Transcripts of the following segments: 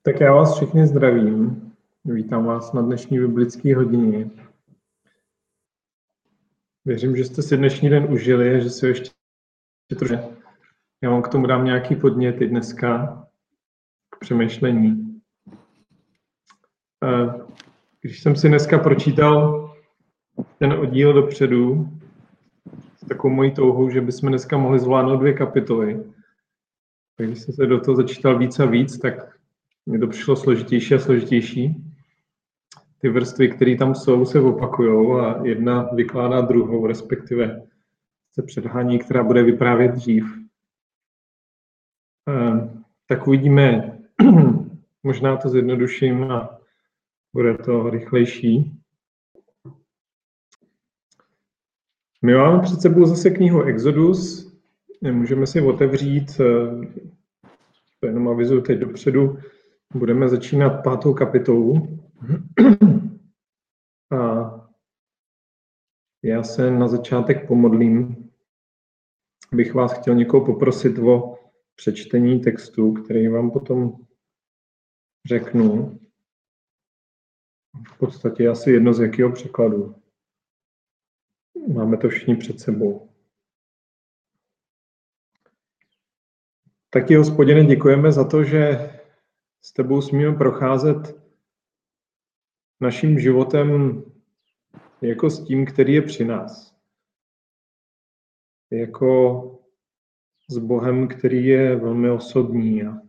Tak já vás všechny zdravím. Vítám vás na dnešní biblické hodině. Věřím, že jste si dnešní den užili a že si ještě trošku. Já vám k tomu dám nějaký podněty dneska k přemýšlení. Když jsem si dneska pročítal ten oddíl dopředu s takovou mojí touhou, že bychom dneska mohli zvládnout 2 kapitoly, tak když jsem se do toho začítal víc a víc, tak mi to přišlo složitější a složitější. Ty vrstvy, které tam jsou, se opakujou a jedna vykládá druhou, respektive se předhání, která bude vyprávět dřív. Tak uvidíme, možná to zjednoduším a bude to rychlejší. My máme před sebou zase knihu Exodus, můžeme si otevřít, to jenom avizuju teď dopředu, budeme začínat 5. kapitolu. A já se na začátek pomodlím, bych vás chtěl někoho poprosit o přečtení textu, který vám potom řeknu. V podstatě asi jedno z jakého překladu. Máme to všichni před sebou. Taky, Hospodine, děkujeme za to, že s tebou smíme procházet naším životem jako s tím, který je při nás. Jako s Bohem, který je velmi osobní. A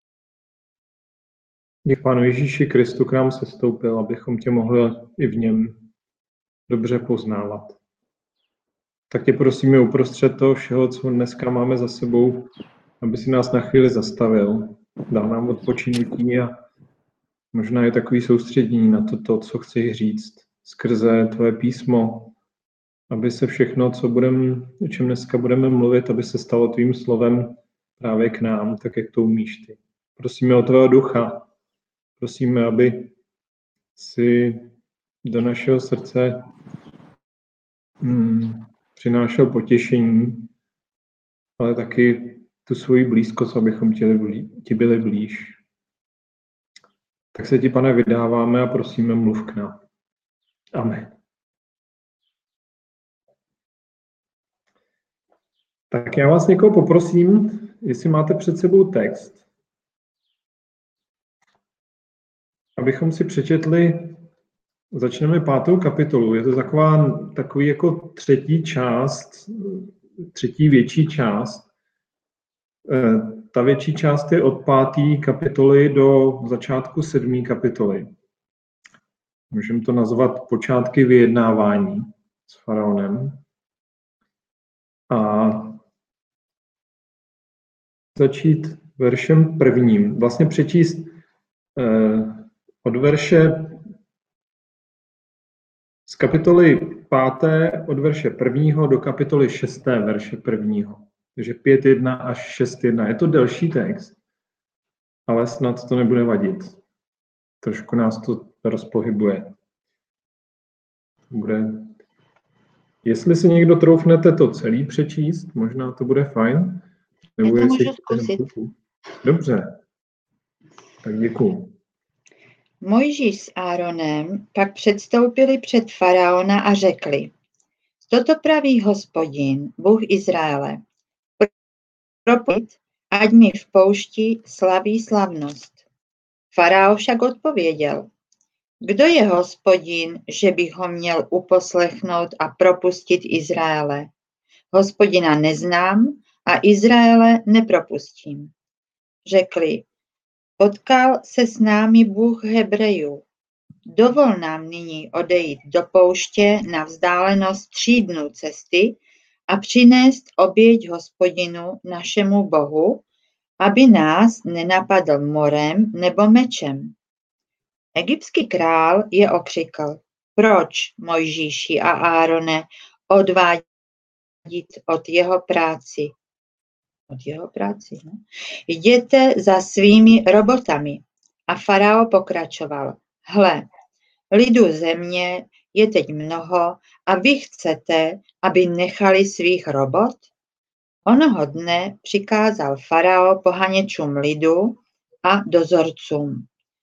díky Pánu Ježíši Kristu k nám sestoupil, abychom tě mohli i v něm dobře poznávat. Tak tě prosíme uprostřed toho všeho, co dneska máme za sebou, aby si nás na chvíli zastavil, dal nám odpočinutí a možná je takový soustředění na to, co chci říct skrze tvoje písmo, aby se všechno, o čem dneska budeme mluvit, aby se stalo tvým slovem právě k nám, tak jak to umíš ty. Prosíme o tvého ducha. Prosíme, aby si do našeho srdce přinášel potěšení, ale taky tu svoji blízkost, abychom ti byli blíž. Tak se ti, Pane, vydáváme a prosíme, mluv k nám. Amen. Tak já vás někoho poprosím, jestli máte před sebou text, abychom si přečetli, začneme 5. kapitolu. Je to takový jako třetí větší část. Ta větší část je od 5. kapitoly do začátku 7. kapitoly. Můžeme to nazvat počátky vyjednávání s faraonem. A začít veršem 1. Vlastně přečíst od verše z kapitoly 5. od verše 1. do kapitoly 6. verše 1. Takže 5.1 až 6.1. Je to delší text, ale snad to nebude vadit. Trošku nás to rozpohybuje. Jestli si někdo troufnete to celý přečíst, možná to bude fajn. Nebo já to můžu zkusit. Dobře, tak děkuju. Mojžíš s Áronem pak předstoupili před faraona a řekli: Toto praví Hospodin, Bůh Izraele. Propojit, ať mi v poušti slaví slavnost. Faraon však odpověděl: Kdo je Hospodin, že bych ho měl uposlechnout a propustit Izraele? Hospodina neznám a Izraele nepropustím. Řekli: Potkal se s námi Bůh Hebrejů. Dovol nám nyní odejít do pouště na vzdálenost 3 dnů cesty a přinést oběť Hospodinu našemu Bohu, aby nás nenapadl morem nebo mečem. Egyptský král je okřikl: Proč, Mojžíši a Árone, odvádit od jeho práci? Jděte za svými robotami. A farao pokračoval: Hle, lidu země je teď mnoho a vy chcete, aby nechali svých robot? Onoho dne přikázal farao pohaněčům lidu, a dozorcům.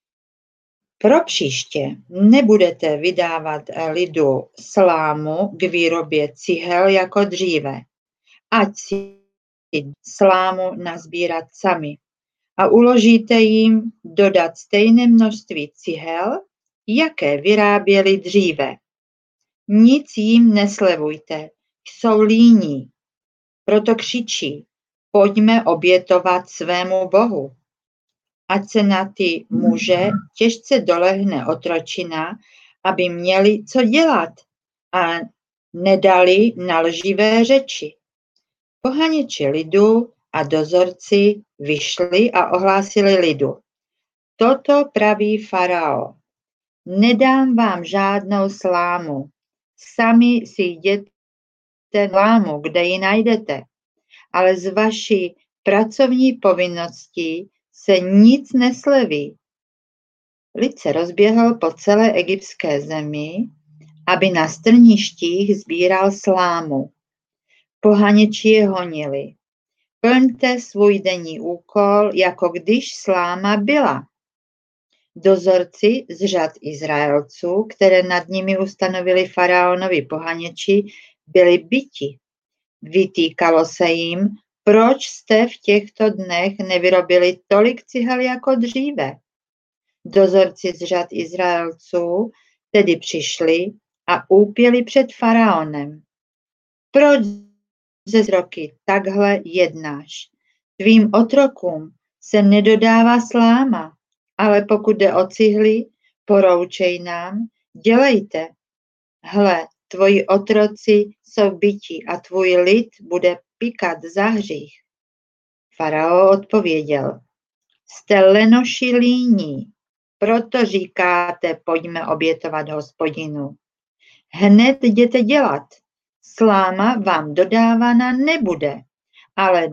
Pro příště nebudete vydávat lidu slámu k výrobě cihel jako dříve, ať si slámu nazbírat sami a uložíte jim dodat stejné množství cihel, jaké vyráběli dříve. Nic jim neslevujte, jsou líní, proto křičí, pojďme obětovat svému Bohu. Ať se na ty muže těžce dolehne otročina, aby měli co dělat a nedali na lživé řeči. Pohaněči lidu a dozorci vyšli a ohlásili lidu. Toto praví farao. Nedám vám žádnou slámu. Sami si jděte slámu, kde ji najdete, ale z vaší pracovní povinností se nic nesleví. Lid se rozběhl po celé egyptské zemi, aby na strništích sbíral slámu. Pohaněči je honili. Plňte svůj denní úkol, jako když sláma byla. Dozorci z řad Izraelců, které nad nimi ustanovili faraonovi pohaněči, byli byti. Vytýkalo se jim, proč jste v těchto dnech nevyrobili tolik cihel jako dříve. Dozorci z řad Izraelců tedy přišli a úpěli před faraonem. Proč ze roky takhle jednáš? Tvým otrokům se nedodává sláma, ale pokud jde o cihly, poroučej nám, dělejte. Hle, tvoji otroci jsou byti a tvůj lid bude pikat za hřích. Farao odpověděl, jste lenoši líní, proto říkáte, pojďme obětovat Hospodinu. Hned jděte dělat. Sláma vám dodávána nebude, ale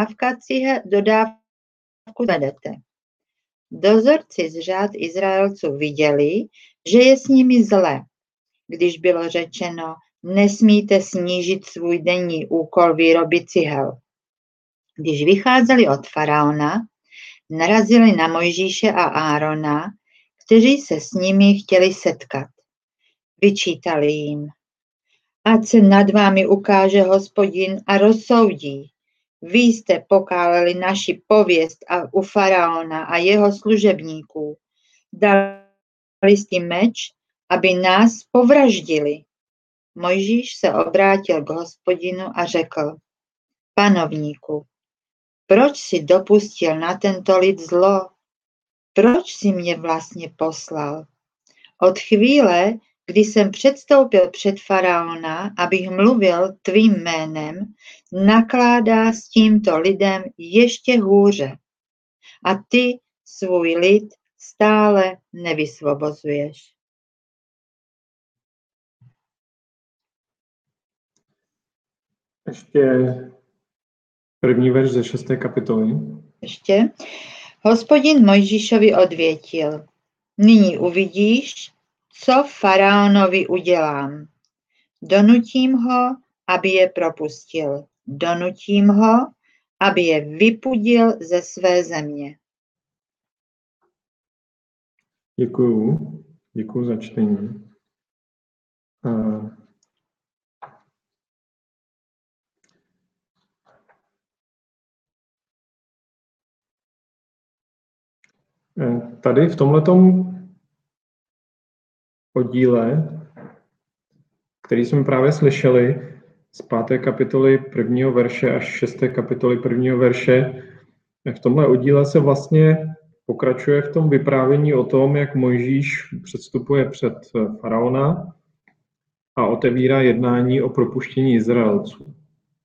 dodávku vedete. Dozorci z řád Izraelců viděli, že je s nimi zle. Když bylo řečeno, nesmíte snížit svůj denní úkol výroby cihel. Když vycházeli od faraona, narazili na Mojžíše a Árona, kteří se s nimi chtěli setkat. Vyčítali jim, ať se nad vámi ukáže Hospodin a rozsoudí. Vy jste pokáleli naši pověst u faraona a jeho služebníků. Dali jste meč, aby nás povraždili. Mojžíš se obrátil k Hospodinu a řekl, panovníku, proč si dopustil na tento lid zlo? Proč si mě vlastně poslal? Od chvíle, kdy jsem předstoupil před faraona, abych mluvil tvým jménem, nakládá s tímto lidem ještě hůře. A ty svůj lid stále nevysvobozuješ. Ještě první verš ze 6. kapitoly. Ještě. Hospodin Mojžíšovi odvětil. Nyní uvidíš, co faraonovi udělám. Donutím ho, aby je propustil. Donutím ho, aby je vypudil ze své země. Děkuju za čtení. Tady v tomhletom oddíle, který jsme právě slyšeli, z 5. kapitoly 1. verše až 6. kapitoly 1. verše, v tomhle oddíle se vlastně pokračuje v tom vyprávění o tom, jak Mojžíš předstupuje před faraona a otevírá jednání o propuštění Izraelců.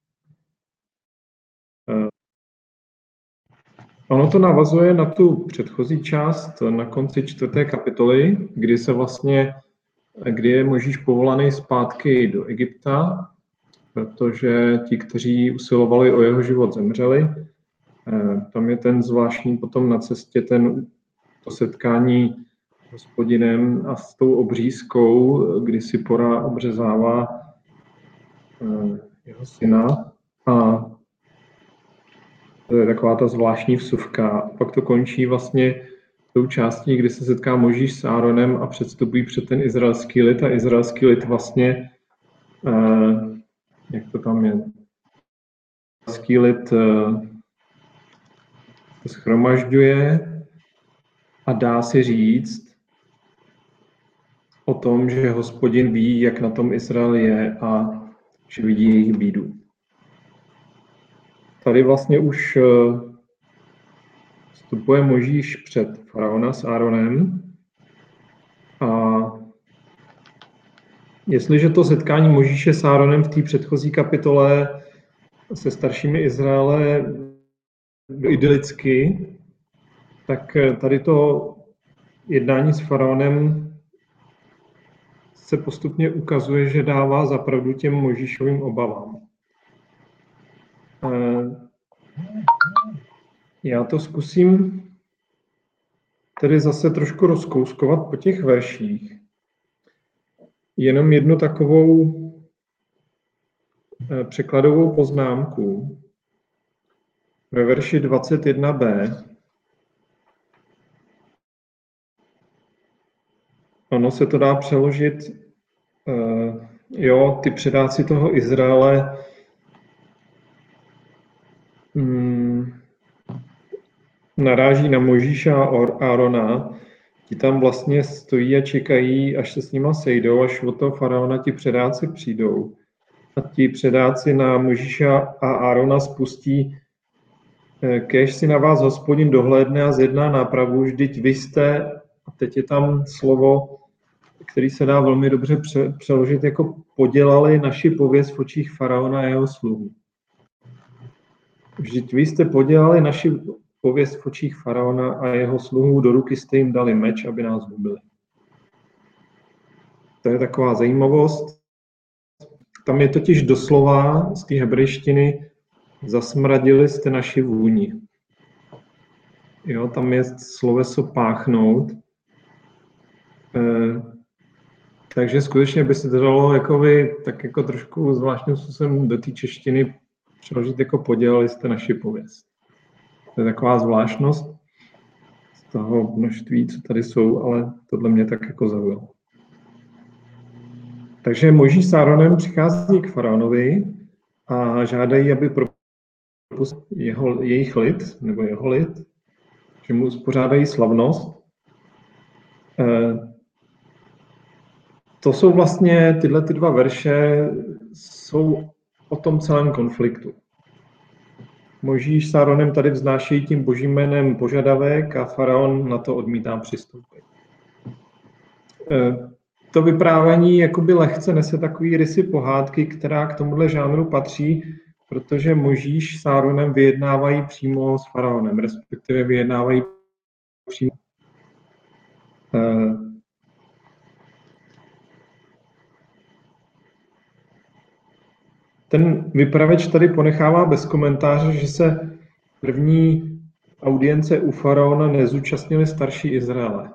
Ono to navazuje na tu předchozí část na konci 4. kapitoly, kdy je Mojžíš povolaný zpátky do Egypta, protože ti, kteří usilovali o jeho život, zemřeli. Tam je ten zvláštní potom na cestě to setkání s Hospodinem a s tou obřízkou, kdy Sipora obřezává jeho syna. A To je taková ta zvláštní vsuvka. Pak to končí vlastně tou částí, kdy se setká Mojžíš s Áronem a předstupují před ten izraelský lid a izraelský lid vlastně, jak to tam je, izraelský lid shromažďuje a dá si říct o tom, že Hospodin ví, jak na tom Izrael je a že vidí jejich bídu. Tady vlastně už vstupuje Mojžíš před faraona s Áronem a jestliže to setkání Mojžíše s Áronem v té předchozí kapitole se staršími Izraele bylo idylicky, tak tady to jednání s faraonem se postupně ukazuje, že dává zapravdu těm Mojžíšovým obavám. Já to zkusím tedy zase trošku rozkouskovat po těch verších. Jenom jednu takovou překladovou poznámku. Ve verši 21b ono se to dá přeložit, ty předáci toho Izraele naráží na Mojžíše a Árona. Ti tam vlastně stojí a čekají, až se s nima sejdou, až od toho faraona ti předáci přijdou. A ti předáci na Mojžíše a Árona spustí: kéž si na vás Hospodin dohlédne a zjedná nápravu, vždyť vy jste, a teď je tam slovo, který se dá velmi dobře přeložit jako podělali naši pověst v očích faraona a jeho sluhu. Vždyť vy jste podělali naši pověst v očích faraona a jeho sluhů, do ruky jste jim dali meč, aby nás hubili. To je taková zajímavost. Tam je totiž doslova z té hebrejštiny: zasmradili jste naši vůni. Tam je sloveso páchnout. Takže skutečně by se to dalo tak jako trošku zvláštním způsobem do té češtiny přeložit jako podělali jste naši pověst. To je taková zvláštnost z toho množství, co tady jsou, ale tohle mě tak jako zaujalo. Takže Mojžíš s Áronem přichází k faraonovi a žádají, aby propustil jejich lid, nebo jeho lid, že mu uspořádají slavnost. To jsou vlastně, tyhle ty dva verše jsou o tom celém konfliktu. Mojžíš s Áronem tady vznášejí tím božím jménem požadavek a faraon na to odmítá přistoupit. To vyprávění jakoby lehce nese takový rysy pohádky, která k tomuhle žánru patří, protože Mojžíš s Áronem vyjednávají přímo s faraonem, respektive vyjednávají přímo. Ten vypravěč tady ponechává bez komentáře, že se první audience u faraona nezúčastnili starší Izraele.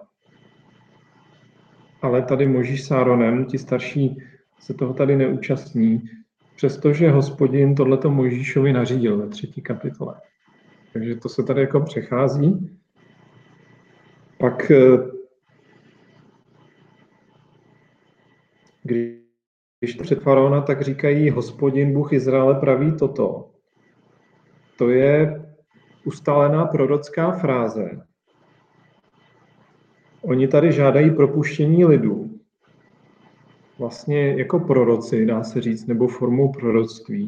Ale tady Mojžíš s Áronem, ti starší, se toho tady neúčastní, přestože Hospodin tohleto Mojžíšovi nařídil ve 3. kapitole. Takže to se tady jako přechází. Pak, když před faraona, tak říkají: Hospodin, Bůh Izraele, praví toto. To je ustálená prorocká fráze. Oni tady žádají propuštění lidu. Vlastně jako proroci, dá se říct, nebo formou proroctví.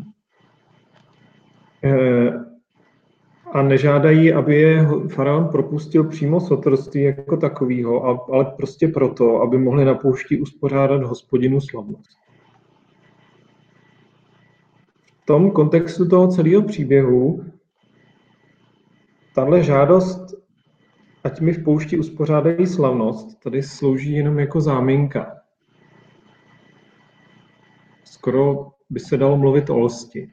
A nežádají, aby je faraon propustil přímo z otroctví jako takovýho, ale prostě proto, aby mohli na poušti uspořádat Hospodinu slavnost. V tom kontextu toho celého příběhu tahle žádost, ať mi v poušti uspořádají slavnost, tady slouží jenom jako záminka. Skoro by se dalo mluvit o lsti.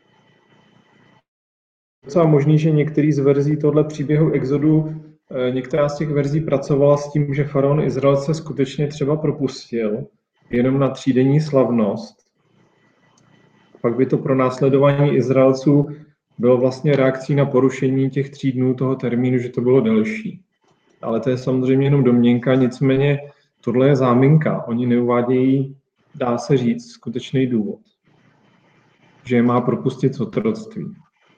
Docela možný, že některý z verzí tohle příběhu Exodu, některá z těch verzí pracovala s tím, že faraon Izraelce skutečně třeba propustil jenom na 3denní slavnost. Pak by to pro následování Izraelců bylo vlastně reakcí na porušení těch 3 dnů toho termínu, že to bylo delší. Ale to je samozřejmě jenom domněnka, nicméně tohle je záminka. Oni neuvádějí, dá se říct, skutečný důvod, že je má propustit z otroctví.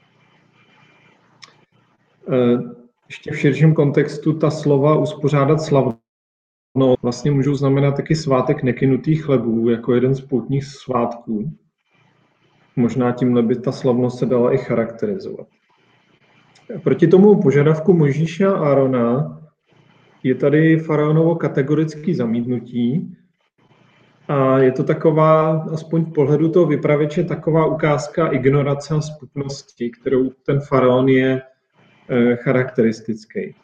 Ještě v širším kontextu ta slova uspořádat slavnost vlastně můžou znamenat taky svátek nekynutých chlebů, jako jeden z poutních svátků. Možná tímhle by ta slavnost se dala i charakterizovat. Proti tomu požadavku Mojžíše a Árona je tady faraonovo kategorické zamítnutí a je to taková, aspoň v pohledu toho vypravěče, taková ukázka ignorace a zpupnosti, kterou ten faraon je charakteristický.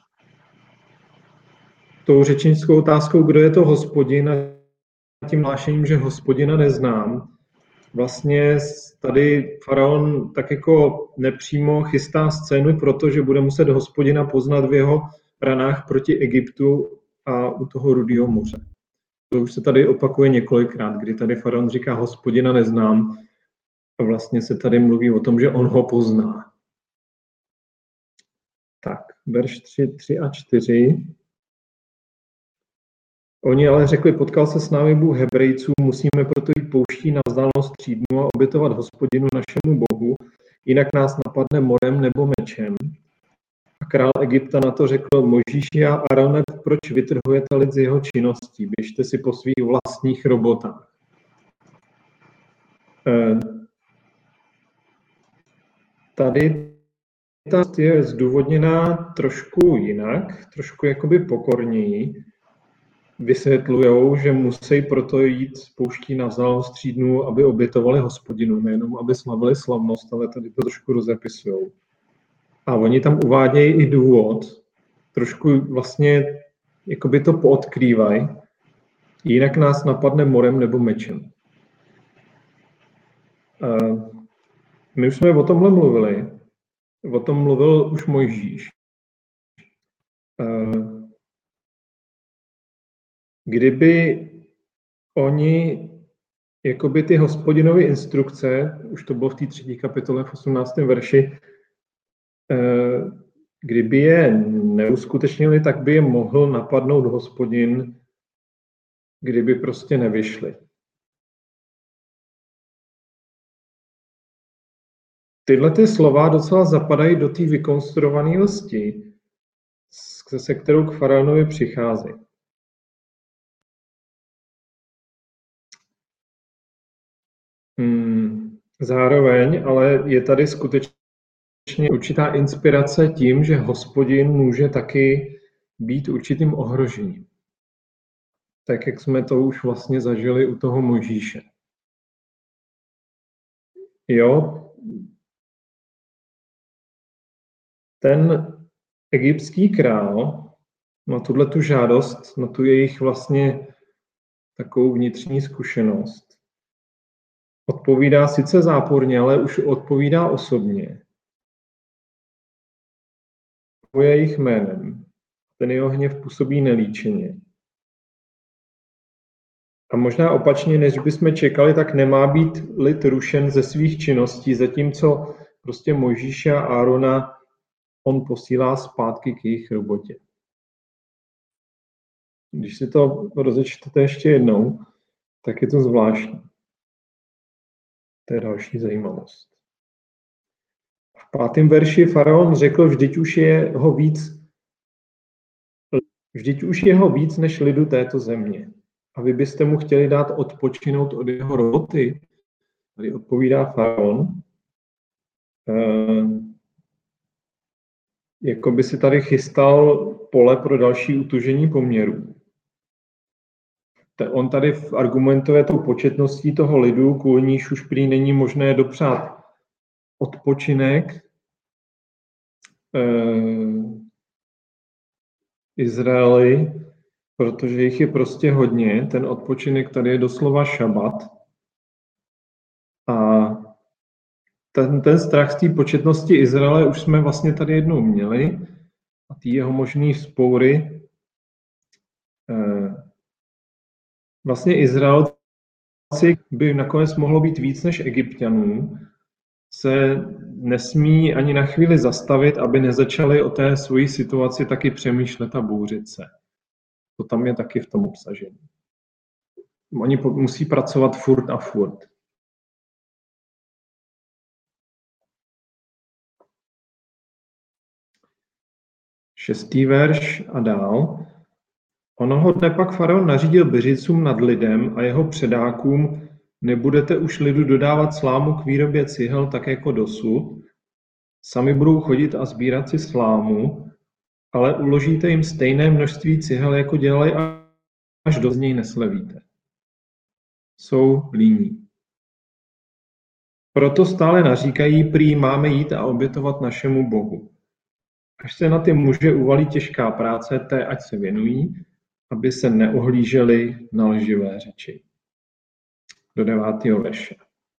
Tou řečnickou otázkou, kdo je to Hospodin, a tím hlášením, že Hospodina neznám, vlastně tady faraon tak jako nepřímo chystá scénu, protože bude muset Hospodina poznat v jeho ranách proti Egyptu a u toho Rudého moře. To už se tady opakuje několikrát, kdy tady faraon říká Hospodina neznám a vlastně se tady mluví o tom, že on ho pozná. Tak, verš 3 a 4. Oni ale řekli, potkal se s námi Bůh Hebrejců, musíme proto jít pouští na vzdálenost 3 dnů a obětovat Hospodinu našemu Bohu, jinak nás napadne morem nebo mečem. A král Egypta na to řekl, Mojžíši a Arone, proč vytrhujete lid z jeho činností? Běžte si po svých vlastních robotách. Tady ta je zdůvodněná trošku jinak, trošku jakoby pokorněji. Vysvětlujou, že musí proto jít z pouští na vzdálenost 3 dnů, aby obětovali Hospodinu, nejenom aby slavili slavnost, ale tady to trošku rozepisují. A oni tam uvádějí i důvod, trošku vlastně jakoby to poodkrývají, jinak nás napadne morem nebo mečem. My už jsme o tomhle mluvili, o tom mluvil už Mojžíš. Kdyby oni, jakoby ty Hospodinovy instrukce, už to bylo v té 3. kapitole v 18. verši, kdyby je neuskutečnili, tak by je mohl napadnout Hospodin, kdyby prostě nevyšli. Tyhle ty slova docela zapadají do té vykonstruované lsti, se kterou k faraonovi přichází. Zároveň ale je tady skutečně určitá inspirace tím, že Hospodin může taky být určitým ohrožením. Tak, jak jsme to už vlastně zažili u toho Mojžíše. Jo, ten egyptský král na tuhletu žádost, na tu jejich vlastně takovou vnitřní zkušenost, odpovídá sice záporně, ale už odpovídá osobně. Je jejich jménem. Ten jeho hněv působí nelíčeně. A možná opačně, než bychom čekali, tak nemá být lid rušen ze svých činností, zatímco prostě Mojžíše a Árona on posílá zpátky k jejich robotě. Když si to rozečtete ještě jednou, tak je to zvláštní. To je další zajímavost. V 5. verši faraon řekl, vždyť už je ho víc než lidu této země. A vy byste mu chtěli dát odpočinout od jeho roboty? Tady odpovídá faraon. Jako by si tady chystal pole pro další utužení poměrů. On tady argumentuje tou početností toho lidu, kvůli níž už prý není možné dopřát odpočinek Izraeli, protože jich je prostě hodně. Ten odpočinek tady je doslova šabat. A ten strach z té početnosti Izraele už jsme vlastně tady jednou měli. A ty jeho možný vzpoury. Vlastně Izraelci by nakonec mohlo být víc než Egypťanů. se nesmí ani na chvíli zastavit, aby nezačali o té svojí situaci taky přemýšlet a bouřit se. To tam je taky v tom obsažení. Oni musí pracovat furt a furt. Šestý verš a dál. Onoho dne pak faraon nařídil Byřicům nad lidem a jeho předákům: nebudete už lidu dodávat slámu k výrobě cihel tak jako dosud, sami budou chodit a sbírat si slámu, ale uložíte jim stejné množství cihel, jako dělali, až do z něj neslevíte. Jsou líní. Proto stále naříkají: prý máme jít a obětovat našemu Bohu. Až se na ty muže uvalí těžká práce, té ať se věnují, aby se neohlíželi na lživé řeči. Do 9. verše.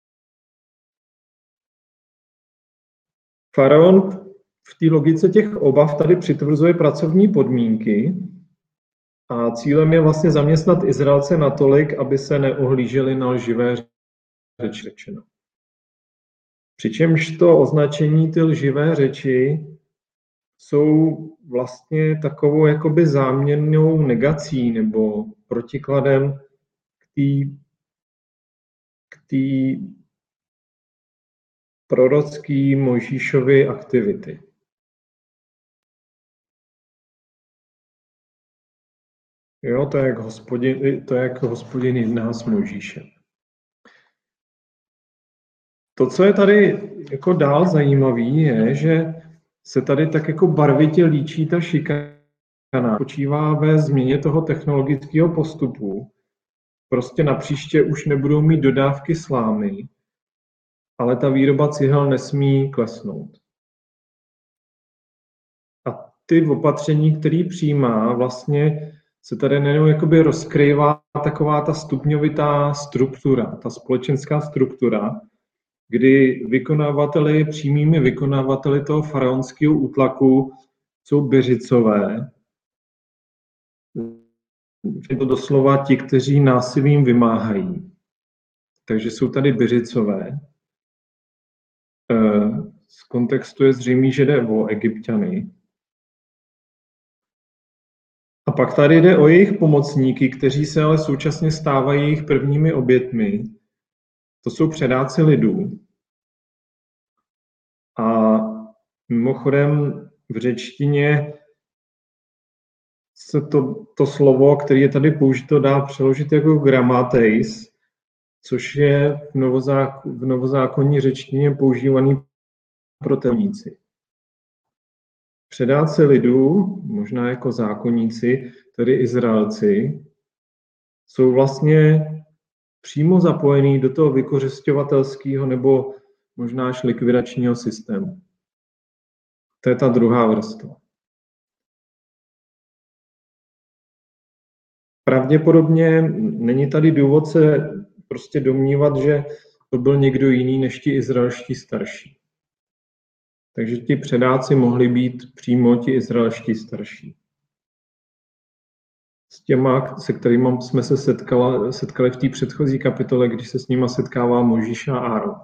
Faraon v té logice těch obav tady přitvrzuje pracovní podmínky a cílem je vlastně zaměstnat Izraelce natolik, aby se neohlíželi na lživé řeči. Přičemž to označení ty lživé řeči jsou vlastně takovou jakoby záměrnou negací nebo protikladem k té prorocký Mojžíšovy aktivity. Jo, to je jak Hospodin jedná s Mojžíšem. To, co je tady jako dál zajímavý, je, že se tady tak jako barvitě líčí ta šikana. Spočívá ve změně toho technologického postupu. Prostě napříště už nebudou mít dodávky slámy, ale ta výroba cihel nesmí klesnout. A ty opatření, které přijímá, vlastně se tady nejenom jakoby rozkrývá taková ta stupňovitá struktura, ta společenská struktura, kdy přímými vykonavateli toho faraonského útlaku jsou Byřicové. Je to doslova ti, kteří násilím vymáhají. Takže jsou tady Byřicové. Z kontextu je zřejmé, že jde o Egypťany. A pak tady jde o jejich pomocníky, kteří se ale současně stávají jejich prvními obětmi. To jsou předáci lidu. A mimochodem v řečtině se to slovo, které je tady použito, dá přeložit jako grammateis, což je v novozákonní řečtině používaný pro temníci. Předáci lidu, možná jako zákonníci, tedy Izraelci, jsou vlastně přímo zapojení do toho vykořisťovatelského nebo možná až likvidačního systému. To je ta druhá vrstva. Pravděpodobně není tady důvod se prostě domnívat, že to byl někdo jiný než ti izraelští starší. Takže ti předáci mohli být přímo ti izraelští starší. S těma, se kterými jsme se setkali v té předchozí kapitole, když se s nima setkává Mojžíš a Áron.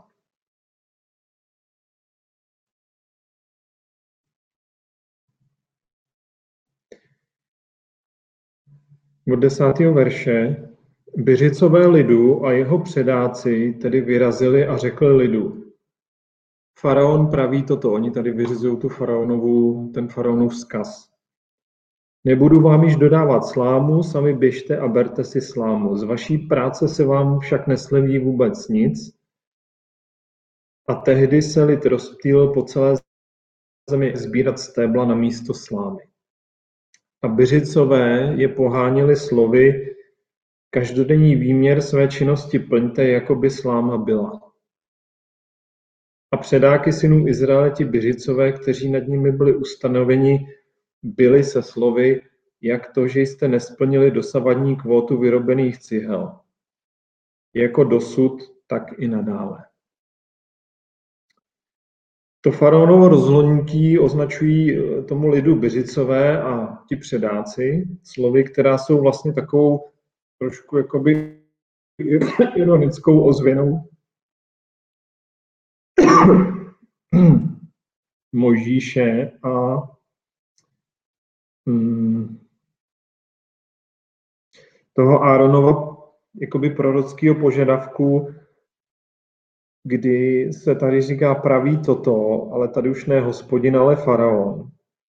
Od 10. verše. Byřicové lidu a jeho předáci tedy vyrazili a řekli lidu. Faraon praví toto, oni tady vyřizují ten faraonův vzkaz. Nebudu vám již dodávat slámu, sami běžte a berte si slámu. Z vaší práce se vám však nesleví vůbec nic. A tehdy se lid rozptýlil po celé zemi sbírat stébla na místo slámy. A Byřicové je poháněli slovy: každodenní výměr své činnosti plňte, jako by sláma byla. A předáky synů Izraele, ti Byřicové, kteří nad nimi byli ustanoveni, byli se slovy: jak to, že jste nesplnili dosavadní kvótu vyrobených cihel. Jako dosud, tak i nadále. To faraonovo rozhodnutí označují tomu lidu Byřicové a ti předáci slovy, která jsou vlastně takovou trošku jakoby ironickou ozvěnou Mojžíše a toho Áronova jakoby prorockého požadavku, kdy se tady říká praví toto, ale tady už ne Hospodin, ale faraon.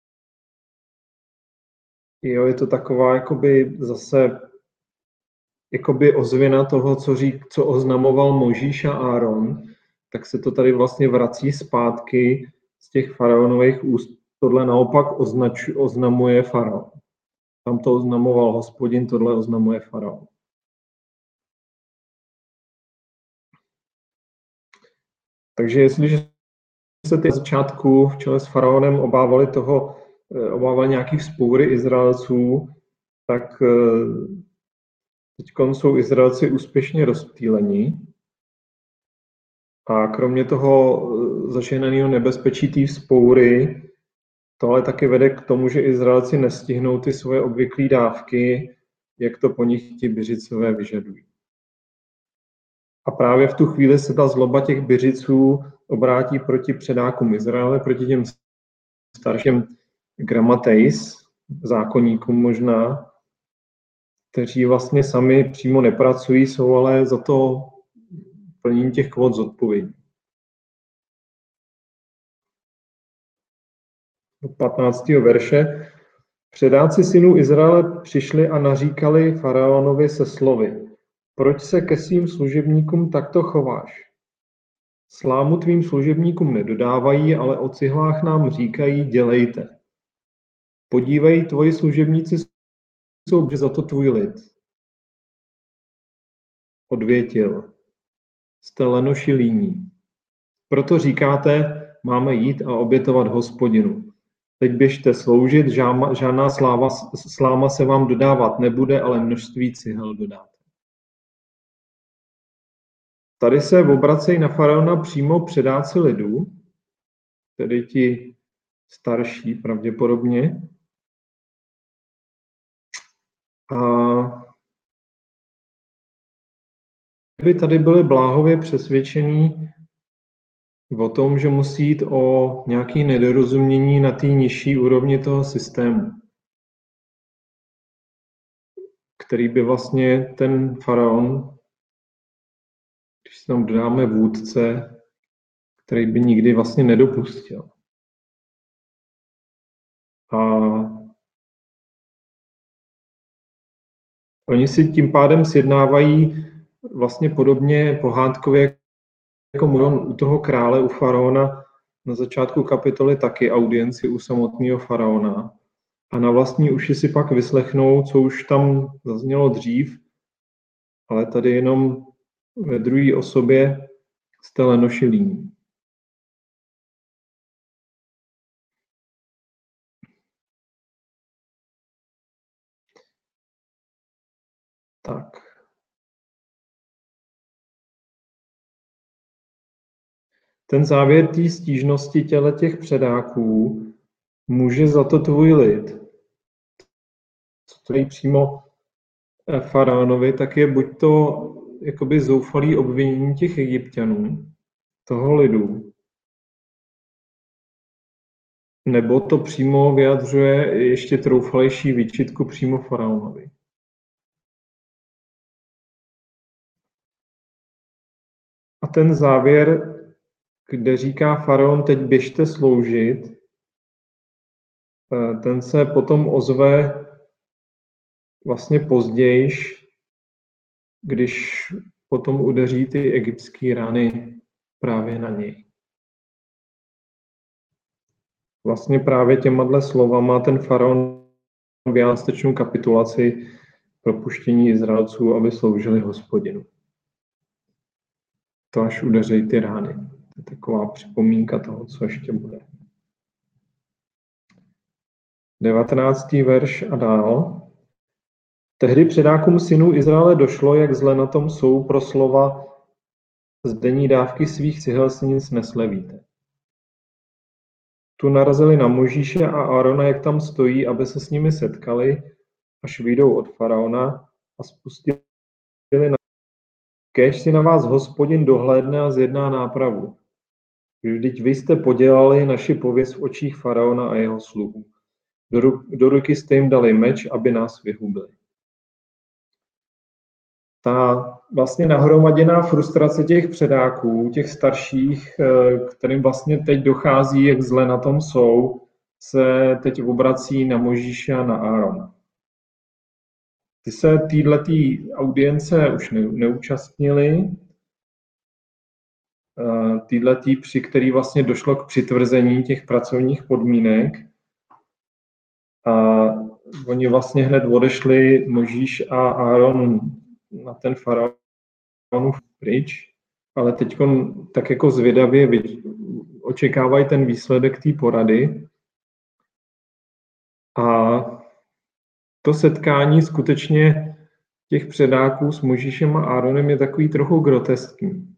Jo, je to taková jakoby zase jakoby ozvěna toho, co oznamoval Mojžíš a Áron, tak se to tady vlastně vrací zpátky z těch faraonových úst. Tohle naopak oznamuje faraon. Tam to oznamoval Hospodin, tohle oznamuje faraon. Takže jestliže se ty na začátku v čele s faraonem obávali nějaký vzpoury Izraelců, tak teď jsou Izraelci úspěšně rozptýleni. A kromě toho zaženaného nebezpečí té vzpoury, tohle taky vede k tomu, že Izraelci nestihnou ty svoje obvyklé dávky, jak to po nich ti Biřicové vyžadují. A právě v tu chvíli se ta zloba těch Biřiců obrátí proti předákům Izraele, proti těm starším grammateis, zákonníkům možná, kteří vlastně sami přímo nepracují, jsou ale za to plnění těch kvót zodpovědní. Do 15. verše. Předáci synů Izraele přišli a naříkali faraonovi se slovy: Proč se ke svým služebníkům takto chováš? Slámu tvým služebníkům nedodávají, ale o cihlách nám říkají: dělejte. Podívej, tvoji služebníci jsou za to tvůj lid. Odvětil: Jste lenoši líní. Proto říkáte, máme jít a obětovat Hospodinu. Teď běžte sloužit, žádná sláma se vám dodávat nebude, ale množství cihel dodáte. Tady se obracejí na faraona přímo předáci lidu, tedy ti starší pravděpodobně. A by tady byli bláhově přesvědčení o tom, že musí jít o nějaké nedorozumění na té nižší úrovni toho systému, který by vlastně ten faraon, když si tam dodáme vůdce, který by nikdy vlastně nedopustil. A oni si tím pádem sjednávají vlastně podobně pohádkově jako u toho krále, u faraona, na začátku kapitoly taky audienci u samotného faraona. A na vlastní uši si pak vyslechnou, co už tam zaznělo dřív, ale tady jenom ve druhé osobě jste lenoši líní. Tak. Ten závěr té stížnosti těch předáků: může za to tvůj lid, co to je přímo faraonovi, tak je buď to jakoby zoufalý obvinění těch Egypťanů, toho lidu, nebo to přímo vyjadřuje ještě troufalejší výčitku přímo faraonovi. A ten závěr, kde říká faraon, teď běžte sloužit, ten se potom ozve vlastně pozdějiš, když potom udeří ty egyptské rány právě na něj. Vlastně právě těma slovama ten faraon vyjádřil částečnou kapitulaci, propuštění Izraelců, aby sloužili Hospodinu. To až udeří ty rány. To je taková připomínka toho, co ještě bude. 19. verš a dál. Tehdy předákům synů Izraele došlo, jak zle na tom jsou pro slova: z denní dávky svých cihel si nic neslevíte. Tu narazili na Mojžíše a Árona, jak tam stojí, aby se s nimi setkali, až vyjdou od faraona, a spustili na: Kéž si na vás Hospodin dohlédne a zjedná nápravu. Vždyť vy jste podělali naši pověst v očích faraona a jeho sluhů. Do ruky jste jim dali meč, aby nás vyhubili. Ta vlastně nahromaděná frustrace těch předáků, těch starších, kterým vlastně teď dochází, jak zle na tom jsou, se teď obrací na Mojžíše a na Árona. Ty se této audience už neúčastnili, při který vlastně došlo k přitvrzení těch pracovních podmínek. A oni vlastně hned odešli, Mojžíš a Áron, na ten faraonův pryč, ale teď tak jako zvědavě očekávají ten výsledek té porady. A to setkání skutečně těch předáků s Mojžíšem a Áronem je takový trochu groteskní.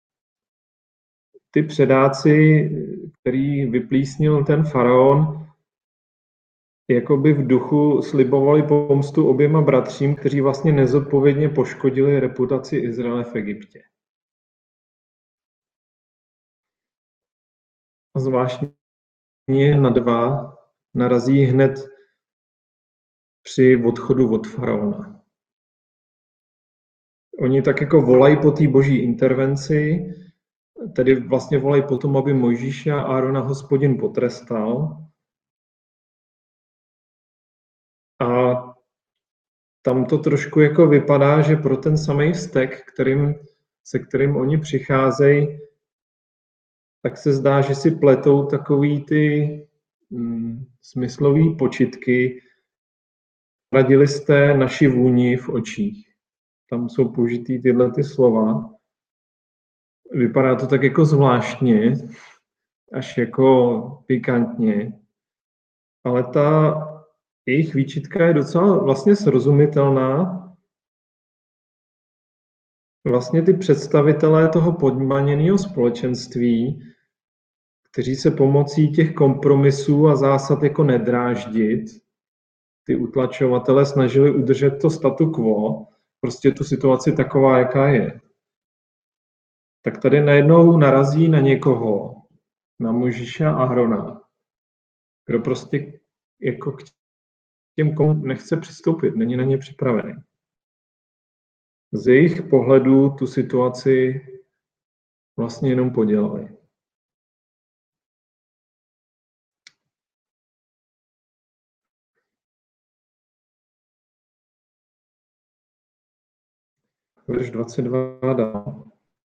Ty předáci, který vyplísnil ten faraon, jakoby v duchu slibovali pomstu oběma bratřím, kteří vlastně nezodpovědně poškodili reputaci Izraele v Egyptě. A zvláštně na dva narazí hned při odchodu od faraona. Oni tak jako volají po té boží intervenci, tedy vlastně volají po tom, aby Mojžíše a Árona Hospodin potrestal. A tam to trošku jako vypadá, že pro ten samý vztek, se kterým oni přicházejí, tak se zdá, že si pletou takový ty smyslový počitky. Radili jste naši vůni v očích. Tam jsou použitý tyhle ty slova. Vypadá to tak jako zvláštně, až jako pikantně, ale ta jejich výčitka je docela vlastně srozumitelná. Vlastně ty představitelé toho podmaněného společenství, kteří se pomocí těch kompromisů a zásad jako nedráždit, ty utlačovatele snažili udržet to statu quo, prostě tu situaci taková, jaká je. Tak tady najednou narazí na někoho, na Mojžíše a Árona, kdo prostě jako k těm nechce přistoupit, není na ně připravený. Z jejich pohledu tu situaci vlastně jenom podělali. Verš 22 dál.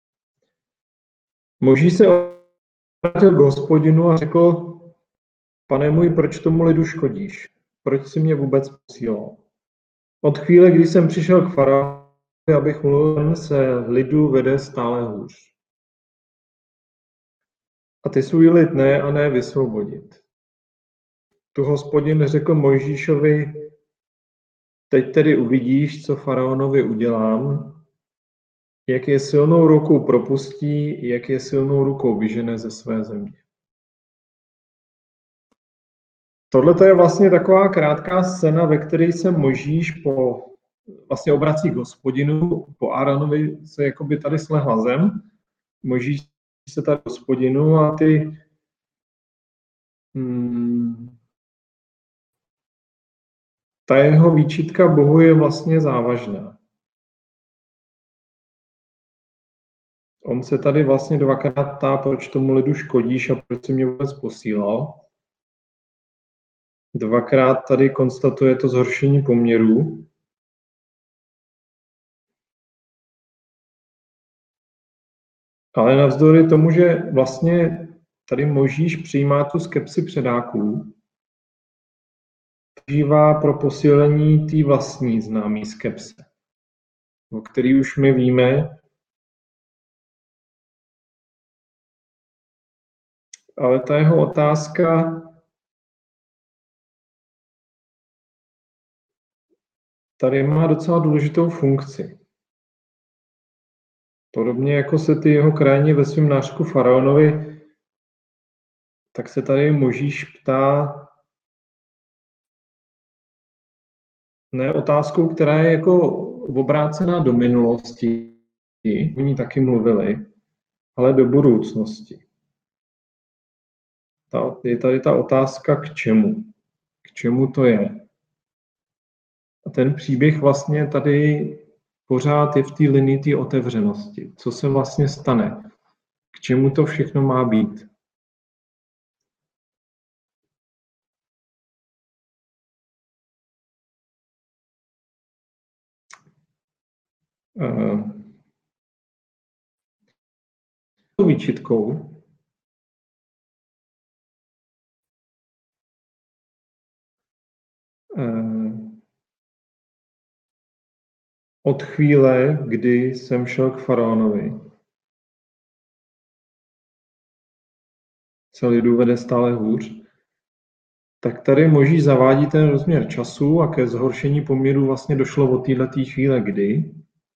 Mojžíš se obrátil k Hospodinu a řekl: Pane můj, proč tomu lidu škodíš? Proč jsi mě vůbec posílal? Od chvíle, kdy jsem přišel k faraonovi, abych mluvil, se lidu vede stále hůř. A ty svůj lid ne vysvobodit. Tu Hospodin řekl Mojžíšovi: Teď tedy uvidíš, co faraonovi udělám, jak je silnou rukou propustí, jak je silnou rukou vyžene ze své země. Tohle je vlastně taková krátká scéna, ve které se Mojžíš vlastně obrací k Hospodinu, po Áronovi se jakoby tady slehla zem, Mojžíš se tady k Hospodinu a ta jeho výčitka Bohu je vlastně závažná. On se tady vlastně dvakrát ptá, proč tomu lidu škodíš a proč jsi mě vůbec posílal. Dvakrát tady konstatuje to zhoršení poměrů. Ale navzdory tomu, že vlastně tady Mojžíš přijímá tu skepsi předáků, používá pro posílení té vlastní známé skepse, o který už my víme, ale ta jeho otázka tady má docela důležitou funkci. Podobně jako se ty jeho krajně ve svém nářku faraonovi, tak se tady Mojžíš ptá ne otázkou, která je jako obrácená do minulosti, o ní taky mluvili, ale do budoucnosti. je tady ta otázka k čemu. K čemu to je. A ten příběh vlastně tady pořád je v té linii té otevřenosti. Co se vlastně stane? K čemu to všechno má být? Výčitkou od chvíle, kdy jsem šel k faraonovi, se lidu vede stále hůř, tak tady Možíš zavádí ten rozměr času a ke zhoršení poměru vlastně došlo od této chvíle, kdy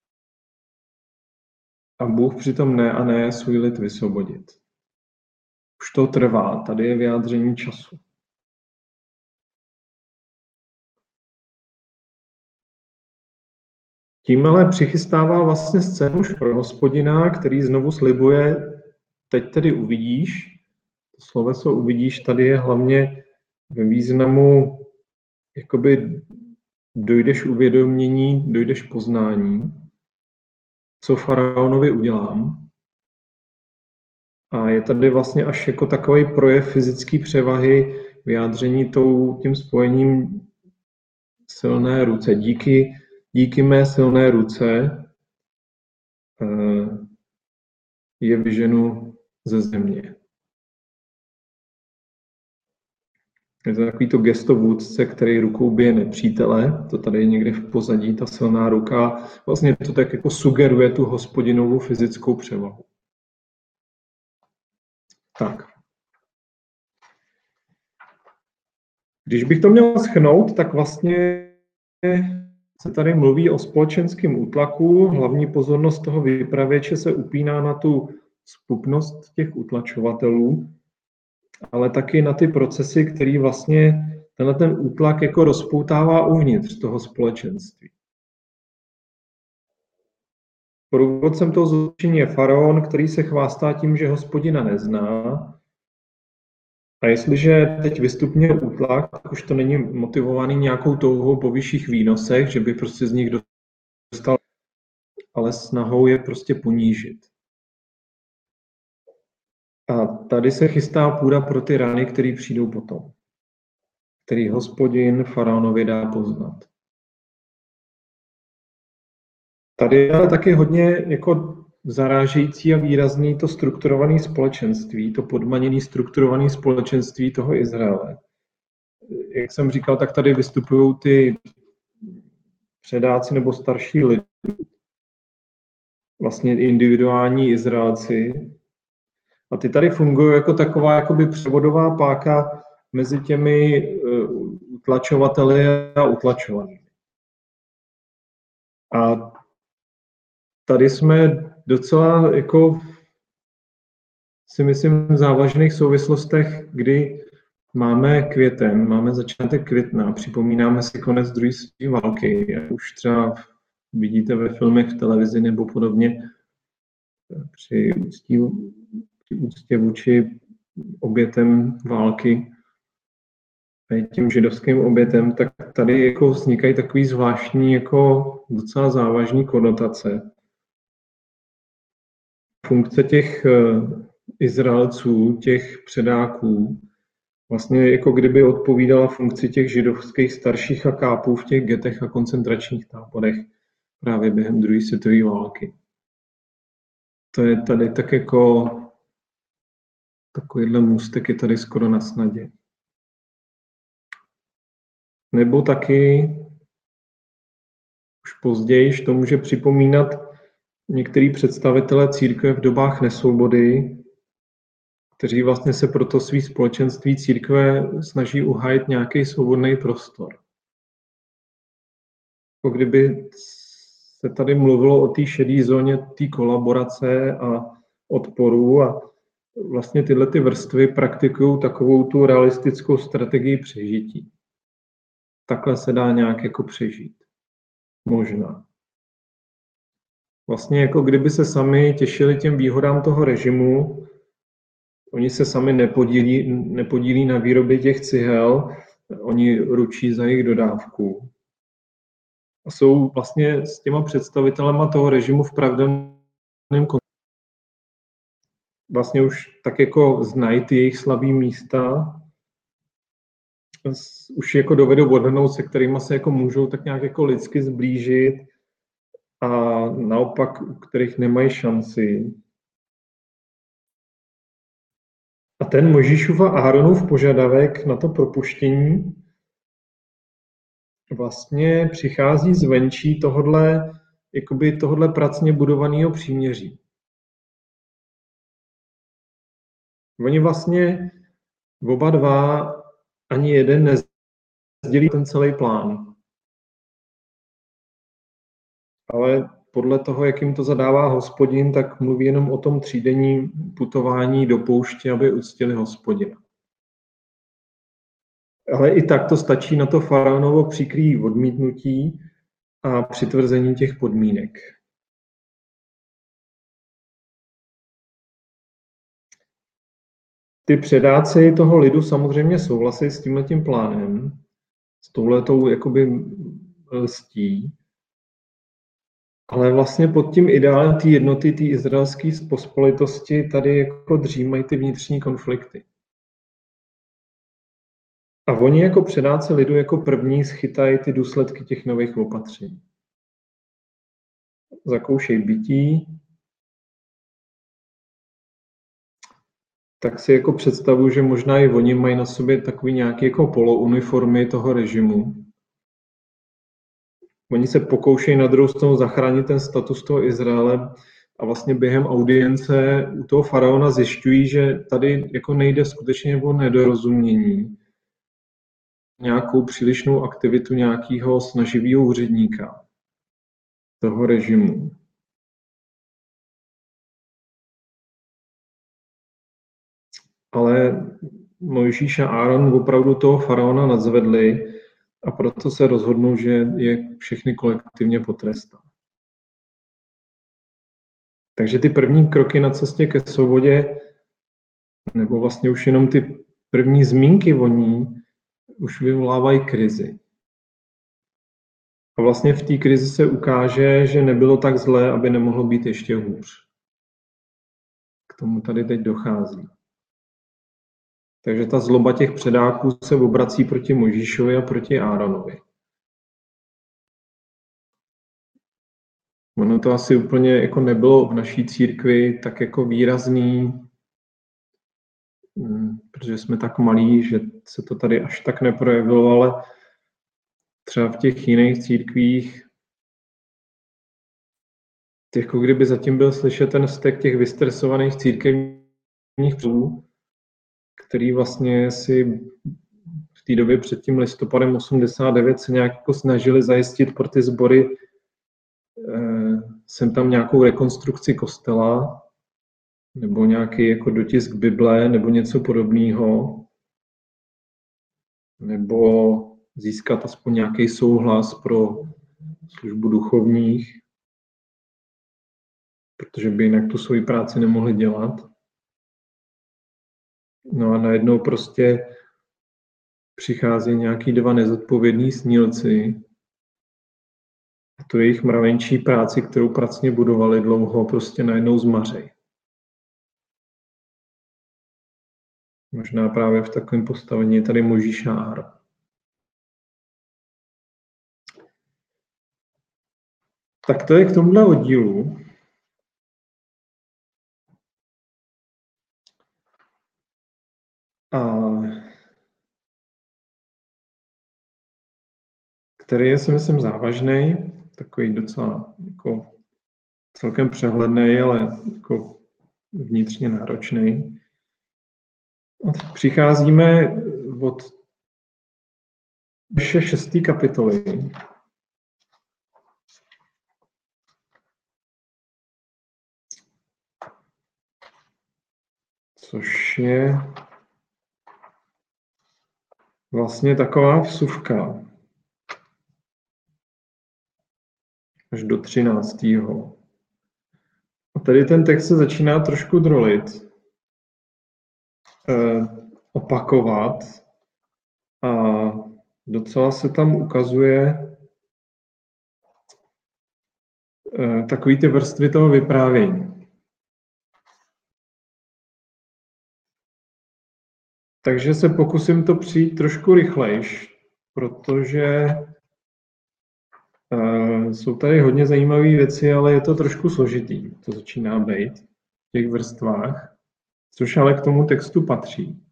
a Bůh přitom ne svůj lid vysvobodit. Už to trvá, tady je vyjádření času. Tím ale přichystává vlastně scénu už pro Hospodina, který znovu slibuje, teď tedy uvidíš. To sloveso uvidíš tady je hlavně ve významu, jakoby dojdeš uvědomění, dojdeš poznání, co faraonovi udělám. A je tady vlastně až jako takový projev fyzické převahy, vyjádření tím spojením silné ruce. Díky mé silné ruce je vyženu ze země. Je to takový to gesto vůdce, který rukou bije nepřítele. To tady je někde v pozadí, ta silná ruka. Vlastně to tak jako sugeruje tu Hospodinovou fyzickou převahu. Tak. Když bych to měl shrnout, tak vlastně se tady mluví o společenském útlaku. Hlavní pozornost toho vypravěče se upíná na tu zpupnost těch utlačovatelů, ale taky na ty procesy, který vlastně ten útlak jako rozpoutává uvnitř toho společenství. Průvodcem toho zločinu je faraon, který se chvástá tím, že Hospodina nezná. A jestliže teď vystupňuje útlak, tak už to není motivovaný nějakou touhou po vyšších výnosech, že by prostě z nich dostal, ale snahou je prostě ponížit. A tady se chystá půda pro ty rany, které přijdou potom, který Hospodin faraonovi dá poznat. Tady je ale taky hodně jako zarážející a výrazný to strukturované společenství, to podmaněné strukturované společenství toho Izraele. Jak jsem říkal, tak tady vystupují ty předáci nebo starší lidi, vlastně individuální Izraelci. A ty tady fungují jako taková jakoby převodová páka mezi těmi utlačovateli a utlačovanými. A tady jsme docela jako si myslím v závažných souvislostech, kdy máme květen, máme začátek května, připomínáme si konec druhé světové války, jak už třeba vidíte ve filmech, v televizi nebo podobně, při úctě vůči obětem války, těm židovským obětem, tak tady jako vznikají takový zvláštní, jako docela závažný konotace. Funkce těch Izraelců, těch předáků, vlastně jako kdyby odpovídala funkci těch židovských starších a kápů v těch getech a koncentračních táborech právě během druhé světové války. To je tady tak jako takovýhle můstek je tady skoro na snadě. Nebo taky už později to může připomínat některý představitelé církve v dobách nesvobody, kteří vlastně se pro to svý společenství církve snaží uhájit nějaký svobodný prostor. Jako kdyby se tady mluvilo o té šedé zóně, té kolaborace a odporu a vlastně tyhle ty vrstvy praktikují takovou tu realistickou strategii přežití. Takhle se dá nějak jako přežít. Možná. Vlastně jako kdyby se sami těšili těm výhodám toho režimu, Oni se sami nepodílí na výrobě těch cihel, oni ručí za jejich dodávku. A jsou vlastně s těma představitelema toho režimu v pravidelném kontaktu. Vlastně už tak jako znají ty jejich slabý místa, už jako dovedou odhadnout, se kterými se jako můžou tak nějak jako lidsky zblížit a naopak, u kterých nemají šanci. A ten Mojžíšův a Áronův požadavek na to propuštění vlastně přichází zvenčí tohodle pracně budovaného příměří. Oni vlastně oba dva, ani jeden nezdělí ten celý plán. Ale podle toho, jak jim to zadává Hospodin, tak mluví jenom o tom třídenním putování do pouště, aby uctili Hospodina. Ale i tak to stačí na to faraonovo příkrý odmítnutí a přitvrzení těch podmínek. Ty předáci toho lidu samozřejmě souhlasí s tímhletím plánem, s touhletou jakoby lstí, ale vlastně pod tím ideálem té jednoty, té izraelské pospolitosti tady jako dřímají ty vnitřní konflikty. A oni jako předáci lidu jako první schytají ty důsledky těch nových opatření. Zakoušejí bytí, tak si jako představuji, že možná i oni mají na sobě takový nějaký jako polouniformy toho režimu. Oni se pokoušejí na druhou stranu zachránit ten status toho Izraele a vlastně během audience u toho faraona zjišťují, že tady jako nejde skutečně o nedorozumění, nějakou přílišnou aktivitu nějakého snaživého úředníka toho režimu. Ale Mojžíš a Áron opravdu toho faraona nadzvedli a proto se rozhodnou, že je všechny kolektivně potrestá. Takže ty první kroky na cestě ke svobodě, nebo vlastně už jenom ty první zmínky o ní, už vyvolávají krizi. A vlastně v té krizi se ukáže, že nebylo tak zlé, aby nemohlo být ještě hůř. K tomu tady teď dochází. Takže ta zloba těch předáků se obrací proti Mojžíšovi a proti Áronovi. Ono to asi úplně jako nebylo v naší církvi tak jako výrazný, protože jsme tak malí, že se to tady až tak neprojevilo, ale třeba v těch jiných církvích, jako kdyby zatím byl slyšet ten vztek těch vystresovaných církevních psů, který vlastně si v té době před tím listopadem 89 se nějak jako snažili zajistit pro ty sbory sem tam nějakou rekonstrukci kostela nebo nějaký jako dotisk Bible nebo něco podobného, nebo získat aspoň nějaký souhlas pro službu duchovních, protože by jinak tu svoji práci nemohli dělat. No a najednou prostě přichází nějaký dva nezodpovědní snílci a tu jejich mravenčí práci, kterou pracně budovali dlouho, prostě najednou zmařej. Možná právě v takovém postavení je tady Mojžíš a Áron. Tak to je k tomuhle oddílu. A který je, si myslím, závažný, takový docela jako celkem přehledný, ale jako vnitřně náročný. A přicházíme od 6. kapitoly. Což je vlastně taková vsuvka až do 13. A tady ten text se začíná trošku drolit. opakovat a docela se tam ukazuje takový ty vrstvy toho vyprávění. Takže se pokusím to přijít trošku rychlejš, protože jsou tady hodně zajímavé věci, ale je to trošku složitý. To začíná být v těch vrstvách, což ale k tomu textu patří.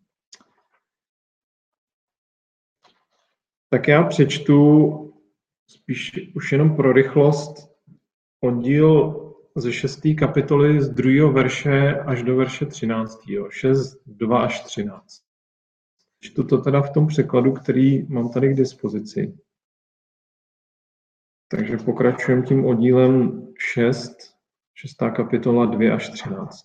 Tak já přečtu spíš už jenom pro rychlost oddíl ze 6. kapitoly z 2. verše až do verše 13. 6, 2 až 13. Čtu to teda v tom překladu, který mám tady k dispozici. Takže pokračujeme tím oddílem 6, 6. kapitola 2 až 13.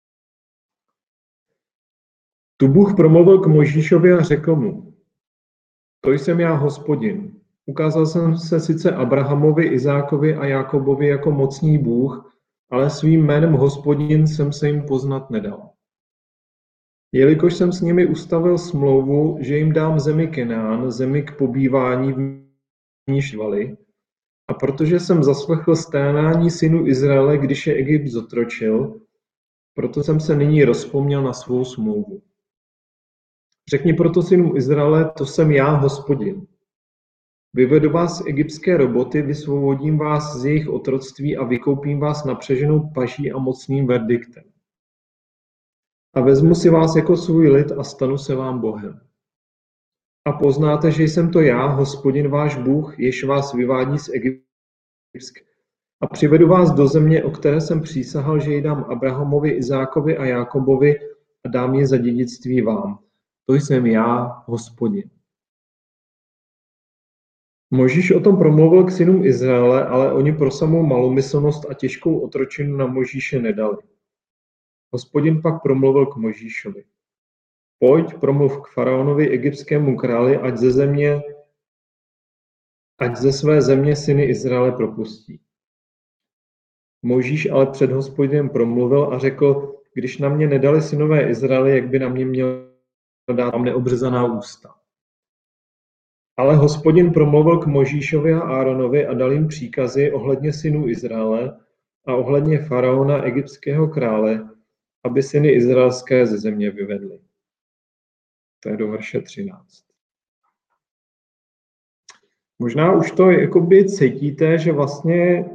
Tu Bůh promluvil k Mojžíšovi a řekl mu: To jsem já, Hospodin. Ukázal jsem se sice Abrahamovi, Izákovi a Jákobovi jako mocný Bůh, ale svým jménem Hospodin jsem se jim poznat nedal. Jelikož jsem s nimi ustavil smlouvu, že jim dám zemi Kenán, zemi k pobývání, v níž žvali, a protože jsem zaslechl sténání synů Izraele, když je Egypt zotročil, proto jsem se nyní rozpomněl na svou smlouvu. Řekni proto synům Izraele, to jsem já, Hospodin. Vyvedu vás z egyptské roboty, vysvobodím vás z jejich otroctví a vykoupím vás napřeženou paží a mocným verdiktem. A vezmu si vás jako svůj lid a stanu se vám Bohem. A poznáte, že jsem to já, Hospodin váš Bůh, jež vás vyvádí z Egypta. A přivedu vás do země, o které jsem přísahal, že ji dám Abrahamovi, Izákovi a Jákobovi a dám je za dědictví vám. To jsem já, Hospodin. Mojžíš o tom promluvil k synům Izraele, ale oni pro samou malomyslnost a těžkou otročinu na Mojžíše nedali. Hospodin pak promluvil k Mojžíšovi. Pojď, promluv k faraonovi, egyptskému králi, ať ze své země syny Izraele propustí. Mojžíš ale před Hospodinem promluvil a řekl, když na mě nedali synové Izraele, jak by na mě měl dát, mám neobřezaná ústa. Ale Hospodin promluvil k Mojžíšovi a Áronovi a dal jim příkazy ohledně synů Izraele a ohledně faraona egyptského krále, aby syny izraelské ze země vyvedli. To je do verše 13. Možná už to jakoby cítíte, že vlastně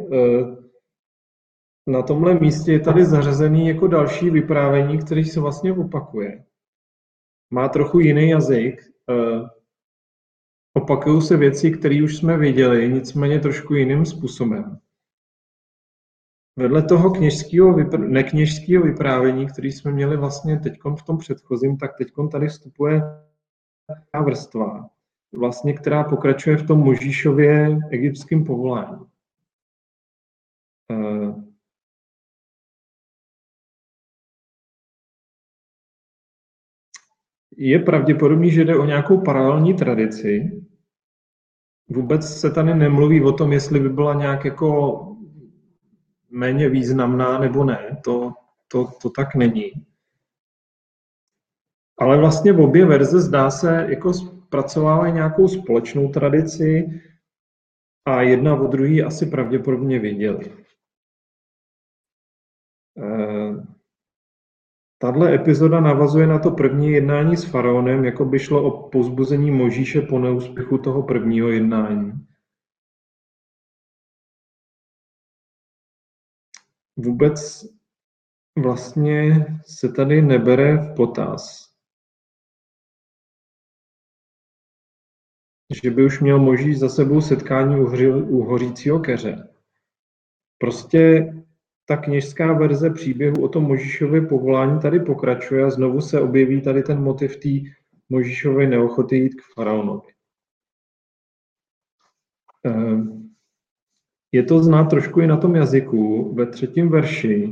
na tomhle místě je tady zařazený jako další vyprávění, který se vlastně opakuje. Má trochu jiný jazyk. Opakují se věci, které už jsme viděli, nicméně trošku jiným způsobem. Vedle toho nekněžského vyprávění, který jsme měli vlastně teď v tom předchozím, tak teď tady vstupuje ta vrstva, vlastně, která pokračuje v tom Mojžíšově egyptském povolání. Je pravděpodobný, že jde o nějakou paralelní tradici. Vůbec se tady nemluví o tom, jestli by byla nějak jako méně významná nebo ne. To tak není. Ale vlastně v obě verze zdá se, jako zpracovávají nějakou společnou tradici a jedna o druhý asi pravděpodobně viděli. Tahle epizoda navazuje na to první jednání s faraonem, jako by šlo o povzbuzení Mojžíše po neúspěchu toho prvního jednání. Vůbec vlastně se tady nebere v potaz, že by už měl Mojžíš za sebou setkání u hořícího keře. Prostě ta kněžská verze příběhu o tom Mojžíšově povolání tady pokračuje a znovu se objeví tady ten motiv té Mojžíšovy neochoty jít k faraonovi. Je to znát trošku i na tom jazyku. Ve 3. verši,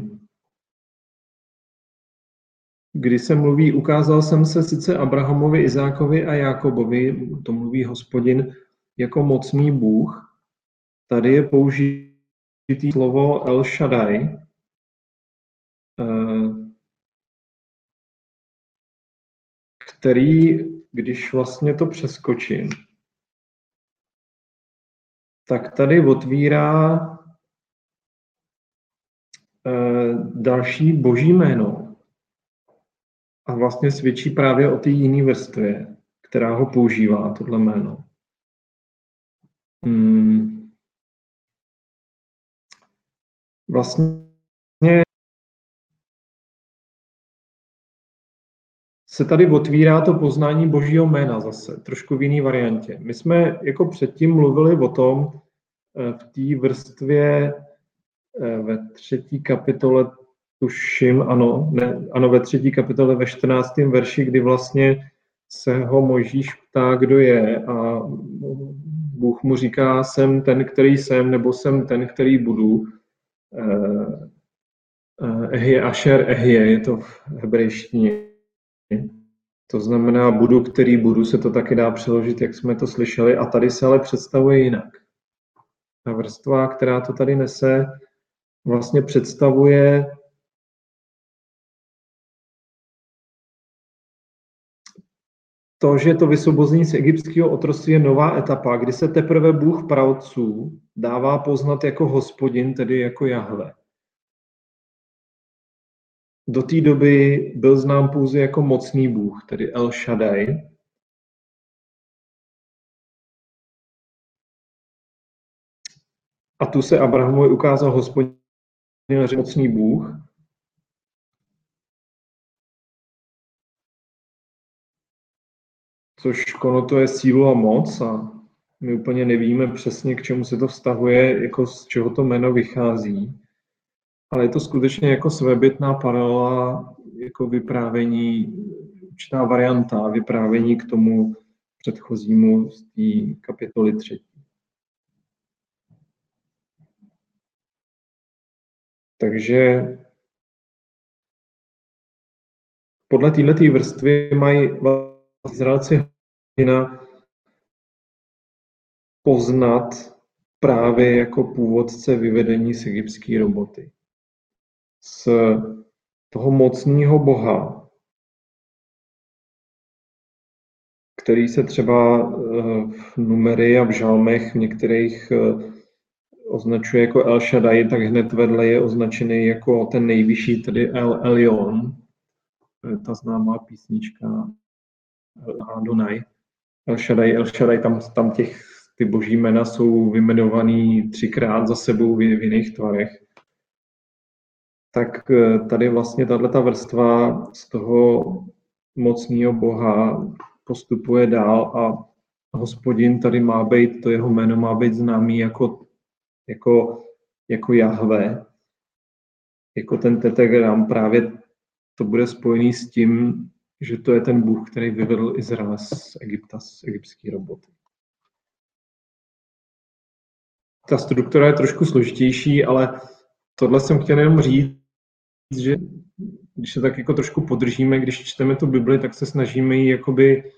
kdy se mluví, ukázal jsem se sice Abrahamovi, Izákovi a Jákobovi, to mluví Hospodin, jako mocný Bůh. Tady je použitý slovo El Shaddai. který, když vlastně to přeskočím, tak tady otvírá další boží jméno a vlastně svědčí právě o té jiné vrstvě, která ho používá, tohle jméno. Vlastně se tady otvírá to poznání božího jména zase, trošku v jiné variantě. My jsme jako předtím mluvili o tom v té vrstvě ve 3. kapitole, tuším, ano, ve 3. kapitole ve 14. verši, kdy vlastně se ho Mojžíš ptá, kdo je, a Bůh mu říká, jsem ten, který jsem, nebo jsem ten, který budu. Ehje Asher Ehje, je to v hebrejštině. To znamená budu, který budu, se to taky dá přeložit, jak jsme to slyšeli, a tady se ale představuje jinak. Ta vrstva, která to tady nese, vlastně představuje to, že to vysvobození z egyptského otroctví je nová etapa, kdy se teprve Bůh praotců dává poznat jako Hospodin, tedy jako Jahve. Do té doby byl znám pouze jako mocný Bůh, tedy El Shaddai. A tu se Abrahamovi ukázal Hospodin, mocný Bůh. Což konotuje sílu a moc a my úplně nevíme přesně, k čemu se to vztahuje, jako z čeho to jméno vychází. Ale je to skutečně jako svébytná paralela, jako vyprávění, určitá varianta vyprávění k tomu předchozímu z té kapitoly 3. Takže podle této vrstvy mají Izraelci poznat právě jako původce vyvedení z egyptské roboty. Z toho mocného Boha, který se třeba v Numerii a v žalmech v některých označuje jako El Shaddai, tak hned vedle je označený jako ten nejvyšší, tedy El Elyon. To je ta známá písnička Adonai. El Shaddai, tam ty boží jména jsou vyjmenovaný 3krát za sebou v jiných tvarech. Tak tady vlastně tato vrstva z toho mocného Boha postupuje dál a Hospodin tady má být, to jeho jméno má být známý jako Jahve, jako ten tetragram. Právě to bude spojený s tím, že to je ten Bůh, který vyvedl Izrael z Egypta, z egyptské roboty. Ta struktura je trošku složitější, ale tohle jsem chtěl jenom říct, že když se tak jako trošku podržíme, když čteme tu Bibli, tak se snažíme ji jakoby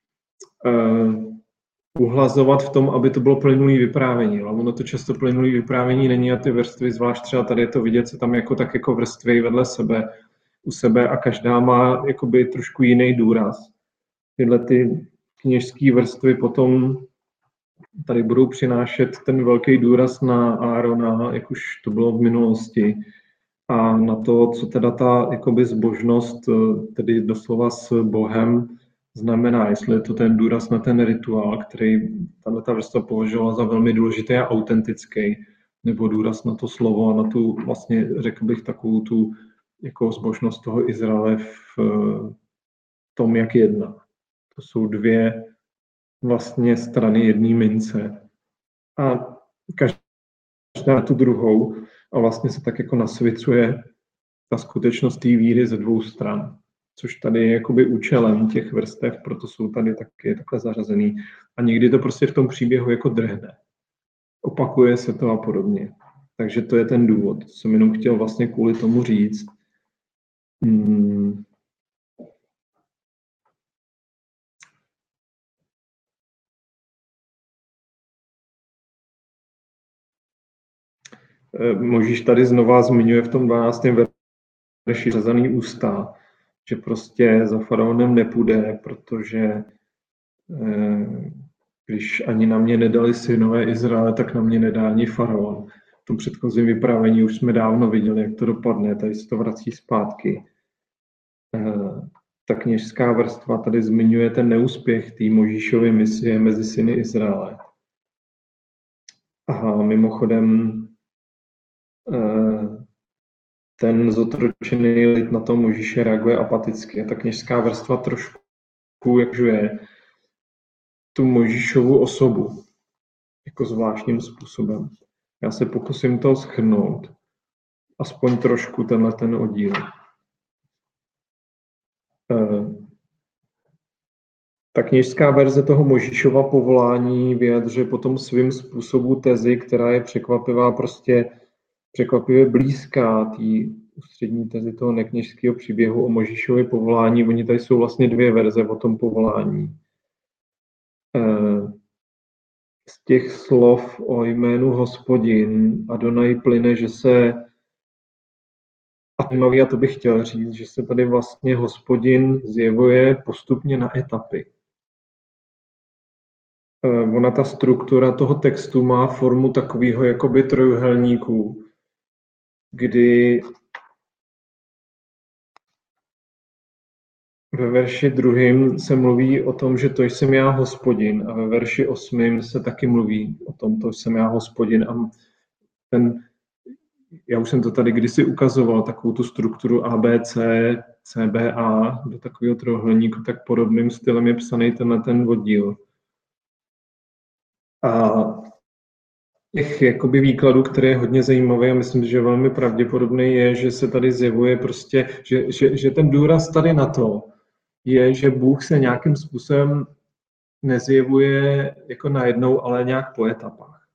uhlazovat v tom, aby to bylo plynulý vyprávění. Ale ono to často plynulý vyprávění není a ty vrstvy, zvlášť třeba tady je to vidět, se tam jako tak jako vrstvy vedle sebe, u sebe a každá má jakoby trošku jiný důraz. Tyhle ty kněžské vrstvy potom tady budou přinášet ten velký důraz na Árona, jak už to bylo v minulosti, a na to, co teda ta jakoby zbožnost, tedy doslova s Bohem, znamená, jestli je to ten důraz na ten rituál, který tato vrstva považovala za velmi důležitý a autentický, nebo důraz na to slovo a na tu, vlastně řekl bych, takovou tu jako zbožnost toho Izraele v tom, jak jedná. To jsou dvě vlastně strany jedné mince. A každá tu druhou a vlastně se tak jako nasvěcuje ta skutečnost té víry ze dvou stran, což tady je jakoby účelem těch vrstev, proto jsou tady taky takhle zařazený. A někdy to prostě v tom příběhu jako drhne. Opakuje se to a podobně. Takže to je ten důvod, co jsem jenom chtěl vlastně kvůli tomu říct. Mojžíš tady znova zmiňuje v tom 12. verši řazaný ústa. že prostě za faraonem nepůjde, protože když ani na mě nedali synové Izraele, tak na mě nedá ani faraon. V tom předchozím vyprávění už jsme dávno viděli, jak to dopadne, tady se to vrací zpátky. Ta kněžská vrstva tady zmiňuje ten neúspěch té Možíšovy misie mezi syny Izraele. A mimochodem ten zotročený lid na to Možíše reaguje apaticky. A ta kněžská vrstva trošku jakžuje tu Možíšovu osobu jako zvláštním způsobem. Já se pokusím to shrnout. Aspoň trošku ten oddíl. Ta kněžská verze toho Možíšova povolání vyjadřuje potom svým způsobu tezi, která je překvapivá, prostě překvapivě blízká té ústřední tezi toho nekněžského příběhu o Možíšově povolání. Oni tady jsou vlastně dvě verze o tom povolání. Z těch slov o jménu Hospodin Adonai plyne, že se, a to bych chtěl říct, že se tady vlastně Hospodin zjevuje postupně na etapy. Ona ta struktura toho textu má formu takového jakoby trojúhelníku, kdy ve verši 2. se mluví o tom, že to jsem já Hospodin, a ve verši 8. se taky mluví o tom, to jsem já Hospodin. A já už jsem to tady kdysi ukazoval, takovou tu strukturu ABC, CBA do takového trojúhelníku, tak podobným stylem je psaný ten oddíl. A těch jakoby výkladů, které je hodně zajímavé a myslím, že velmi pravděpodobný je, že se tady zjevuje prostě, že ten důraz tady na to je, že Bůh se nějakým způsobem nezjevuje jako najednou, ale nějak po etapách.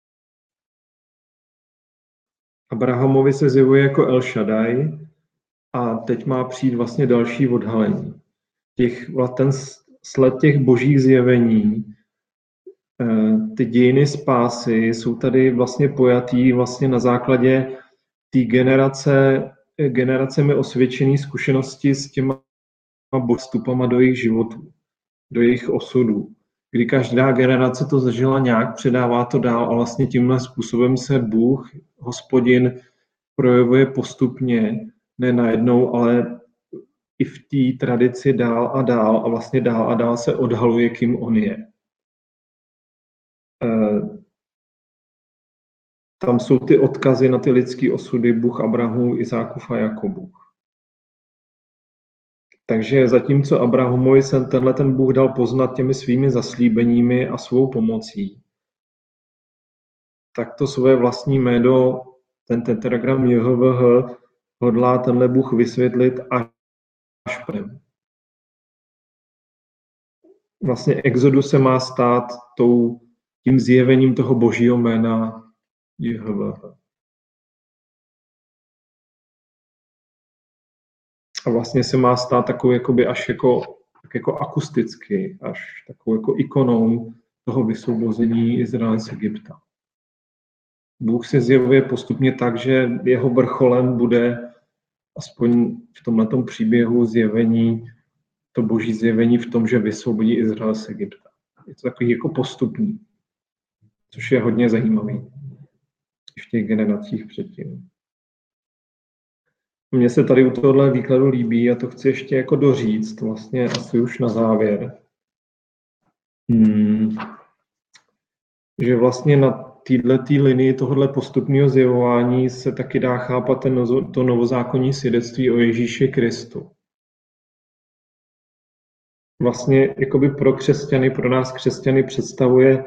Abrahamovi se zjevuje jako El Shaddai a teď má přijít vlastně další odhalení. Ten sled těch božích zjevení, ty dějiny spásy jsou tady vlastně pojatý vlastně na základě té generacemi osvědčené zkušenosti s těma vstupama do jejich životů, do jejich osudů, kdy každá generace to zažila nějak, předává to dál a vlastně tímhle způsobem se Bůh, Hospodin, projevuje postupně, ne najednou, ale i v té tradici dál a vlastně dál a dál se odhaluje, kým on je. Tam jsou ty odkazy na ty lidské osudy Bůh Abrahamu, Izákův a Jakobův. Takže zatímco Abrahamovi se ten Bůh dal poznat těmi svými zaslíbeními a svou pomocí, tak to své vlastní jméno, ten tetragram JHVH, hodlá tenhle Bůh vysvětlit až prém. Vlastně Exodus se má stát tím zjevením toho božího jména JHVH. A vlastně se má stát takovou jakoby až jako akusticky, až takovou jako ikonou toho vysvobození Izraele z Egypta. Bůh se zjevuje postupně tak, že jeho vrcholem bude aspoň v tomhletom příběhu zjevení, to boží zjevení v tom, že vysvobodí Izrael z Egypta. Je to takový jako postupný, což je hodně zajímavý v těch generacích předtím. Mně se tady u tohohle výkladu líbí a to chci ještě jako doříct, vlastně asi už na závěr, že vlastně na této linii tohohle postupného zjevování se taky dá chápat to novozákonní svědectví o Ježíši Kristu. Vlastně jakoby pro nás křesťany představuje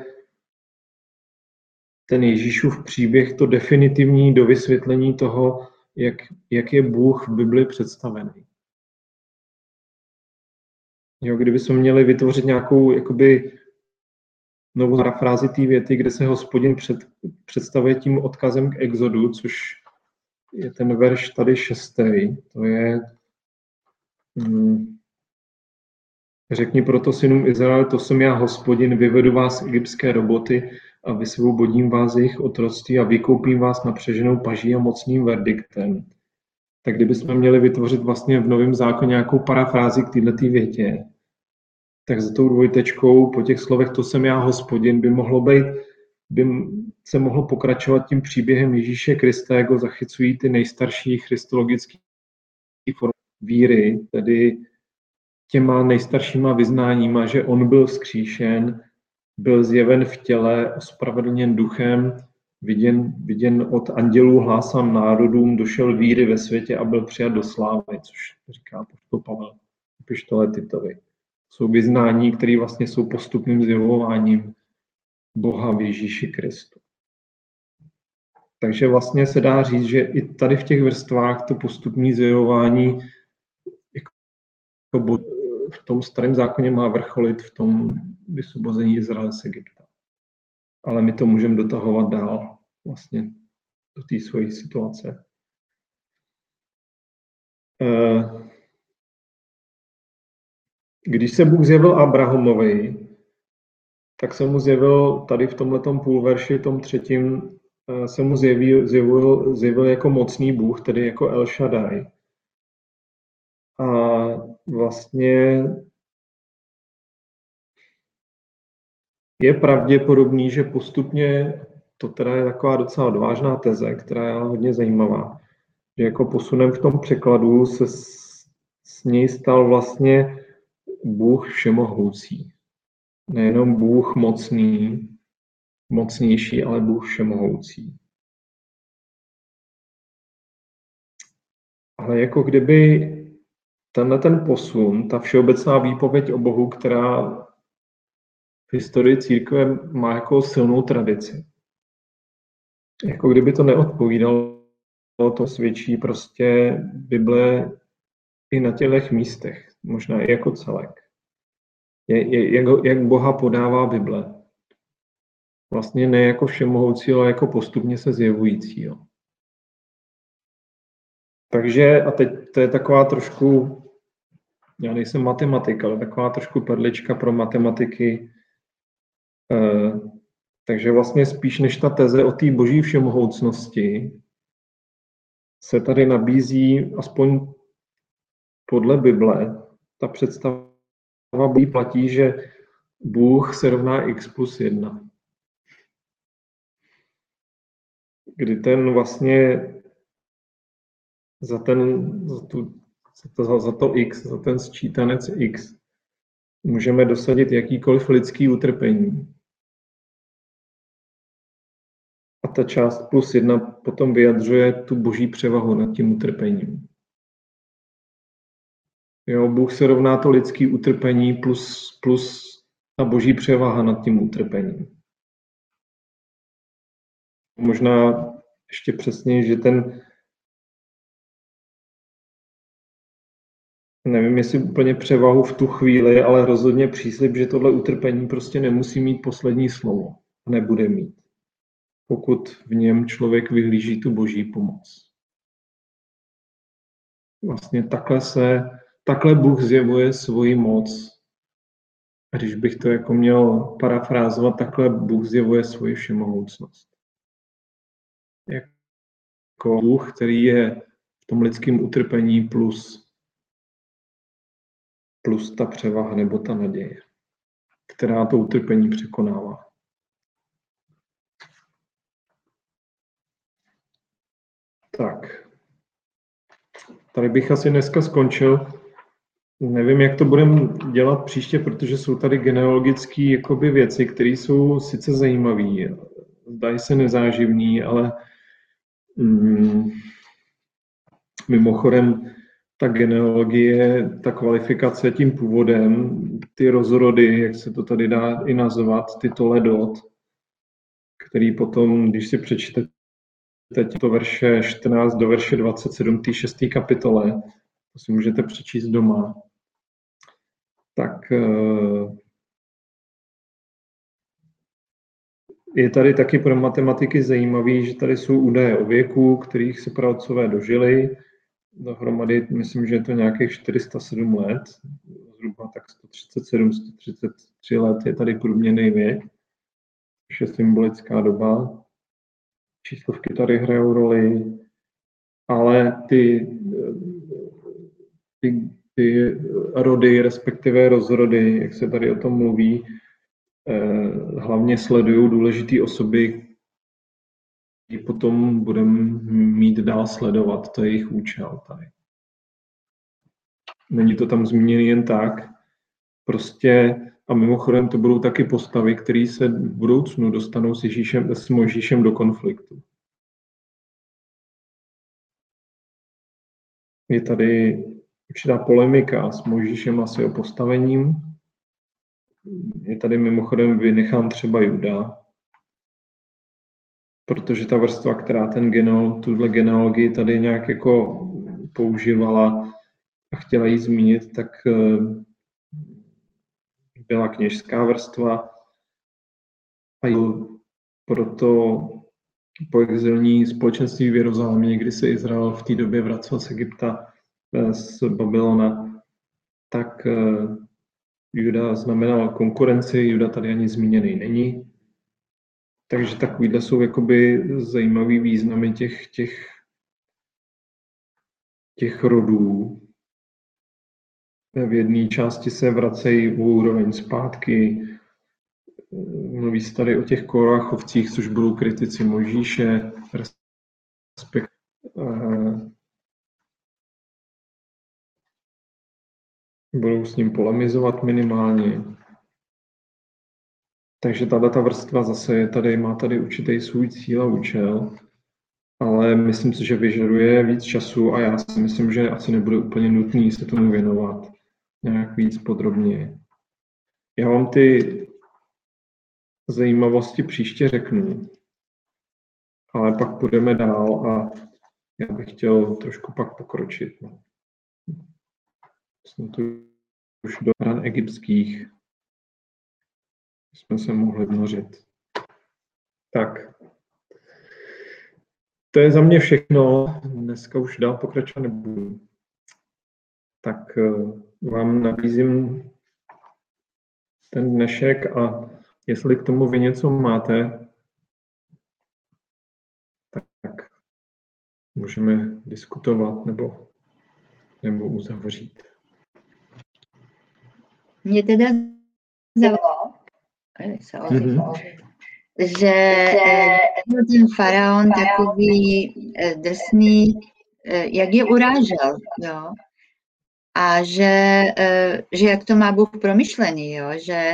ten Ježíšův příběh to definitivní dovysvětlení toho, jak je Bůh v Bibli představený. Jo, kdybychom měli vytvořit nějakou jakoby novou parafrázi té věty, kde se Hospodin představuje tím odkazem k Exodu, což je ten verš tady 6. To je řekni proto synům Izraele, to jsem já Hospodin, vyvedu vás z egyptské roboty a vysvobodím vás z jejich otroctví a vykoupím vás napřeženou paží a mocným verdiktem. tak kdybychom měli vytvořit vlastně v Novém zákoně nějakou parafrázi k této větě, tak za tou dvojtečkou po těch slovech to jsem já, Hospodin, by se mohlo pokračovat tím příběhem Ježíše Krista, jak ho zachycují ty nejstarší christologické formy víry, tedy těma nejstaršíma vyznáníma, že on byl vzkříšen, byl zjeven v těle, ospravedlněn duchem, viděn od andělů, hlásán národům, došel víry ve světě a byl přijat do slávy, což říká apoštol Pavel v epištole Titovi. Jsou vyznání, které vlastně jsou postupným zjevováním Boha v Ježíši Kristu. Takže vlastně se dá říct, že i tady v těch vrstvách to postupné zjevování v tom starém zákoně má vrcholit v tom vysvobození Izraele z Egypta. Ale my to můžeme dotahovat dál vlastně do té svojí situace. Když se Bůh zjevil Abrahamovi, tak se mu zjevil tady v tomhletom půlverši, tom třetím, se mu zjevil jako mocný Bůh, tedy jako El Shaddai. A vlastně je pravděpodobný, že postupně, to teda je taková docela odvážná teze, která je hodně zajímavá, že jako posunem v tom překladu se s něj stal vlastně Bůh všemohoucí. Nejenom Bůh mocnější, ale Bůh všemohoucí. Ale jako kdyby ten posun, ta všeobecná výpověď o Bohu, která v historii církve má jako silnou tradici. Jako kdyby to neodpovídalo, to svědčí prostě Bible i na těch místech, možná i jako celek. Jak Boha podává Bible. Vlastně ne jako všemohoucí, ale jako postupně se zjevujícího. Takže, a teď to je taková trošku, já nejsem matematik, ale taková trošku perlička pro matematiky. Takže vlastně spíš než ta teze o té boží všemohoucnosti se tady nabízí, aspoň podle Bible, ta představa platí, že Bůh se rovná x plus 1. Kdy ten vlastně za to x, za ten sčítanec x, můžeme dosadit jakýkoliv lidský utrpení. A ta část plus 1 potom vyjadřuje tu boží převahu nad tím utrpením. Jo, Bůh se rovná to lidský utrpení plus ta boží převaha nad tím utrpením. Možná ještě přesněji, že nevím, jestli úplně převahu v tu chvíli, ale rozhodně příslib, že tohle utrpení prostě nemusí mít poslední slovo. Nebude mít. Pokud v něm člověk vyhlíží tu boží pomoc. Vlastně takhle Bůh zjevuje svoji moc. A když bych to jako měl parafrázovat, takhle Bůh zjevuje svoji všemohoucnost. Jako Bůh, který je v tom lidském utrpení plus ta převaha nebo ta naděje, která to utrpení překonává. Tak. Tady bych asi dneska skončil. Nevím, jak to budeme dělat příště, protože jsou tady genealogické jakoby věci, které jsou sice zajímavé, zdají se nezáživný, ale mimochodem ta genealogie, ta kvalifikace tím původem, ty rozrody, jak se to tady dá i nazvat, ty toledot, který potom, když si přečtete to verše 14 do verše 27, té 6. kapitole, to si můžete přečíst doma, tak je tady taky pro matematiky zajímavý, že tady jsou údaje o věku, kterých se praotcové dožili. Dohromady, myslím, že je to nějakých 407 let, zhruba tak 137-133 let je tady průměrný věk, což je symbolická doba. Číslovky tady hrajou roli ale ty rody, respektive rozrody, jak se tady o tom mluví, hlavně sledují důležité osoby, které potom budeme mít dál sledovat. To je jejich účel tady. Není to tam zmíněný jen tak. Prostě, a mimochodem to budou taky postavy, které se v budoucnu dostanou s Mojžíšem do konfliktu. Je tady určitá polemika s Mojžíšem a s jeho postavením. Je tady mimochodem vynechán třeba Juda, protože ta vrstva, která tuhle genealogii tady nějak jako používala a chtěla ji zmínit, tak byla kněžská vrstva a proto poexilní společenství v Jeruzalémě, kdy se Izrael v té době vracel z Egypta, z Babylona, tak Juda znamenal konkurenci, Juda tady ani zmíněný není. Takže takovýhle jsou jakoby zajímavý významy těch rodů. V jedné části se vracejí o úroveň zpátky. Mluví se tady o těch Korachovcích, což budou kritici Mojžíše, budou s ním polemizovat minimálně. Takže tato vrstva zase má tady určitý svůj cíl a účel, ale myslím si, že vyžaduje víc času a já si myslím, že asi nebude úplně nutný se tomu věnovat nějak víc podrobně. Já vám ty zajímavosti příště řeknu, ale pak půjdeme dál a já bych chtěl trošku pak pokročit. Jsme tu už do ran egyptských jsme se mohli vnořit. Tak. To je za mě všechno. Dneska už dál pokračovat nebudu. Tak vám nabízím ten dnešek a jestli k tomu vy něco máte, tak můžeme diskutovat nebo uzavřít. Mě teda zaujalo, že ten faraon takový drsný, jak je urážel, jo. A že jak to má Bůh promyšlený, jo, že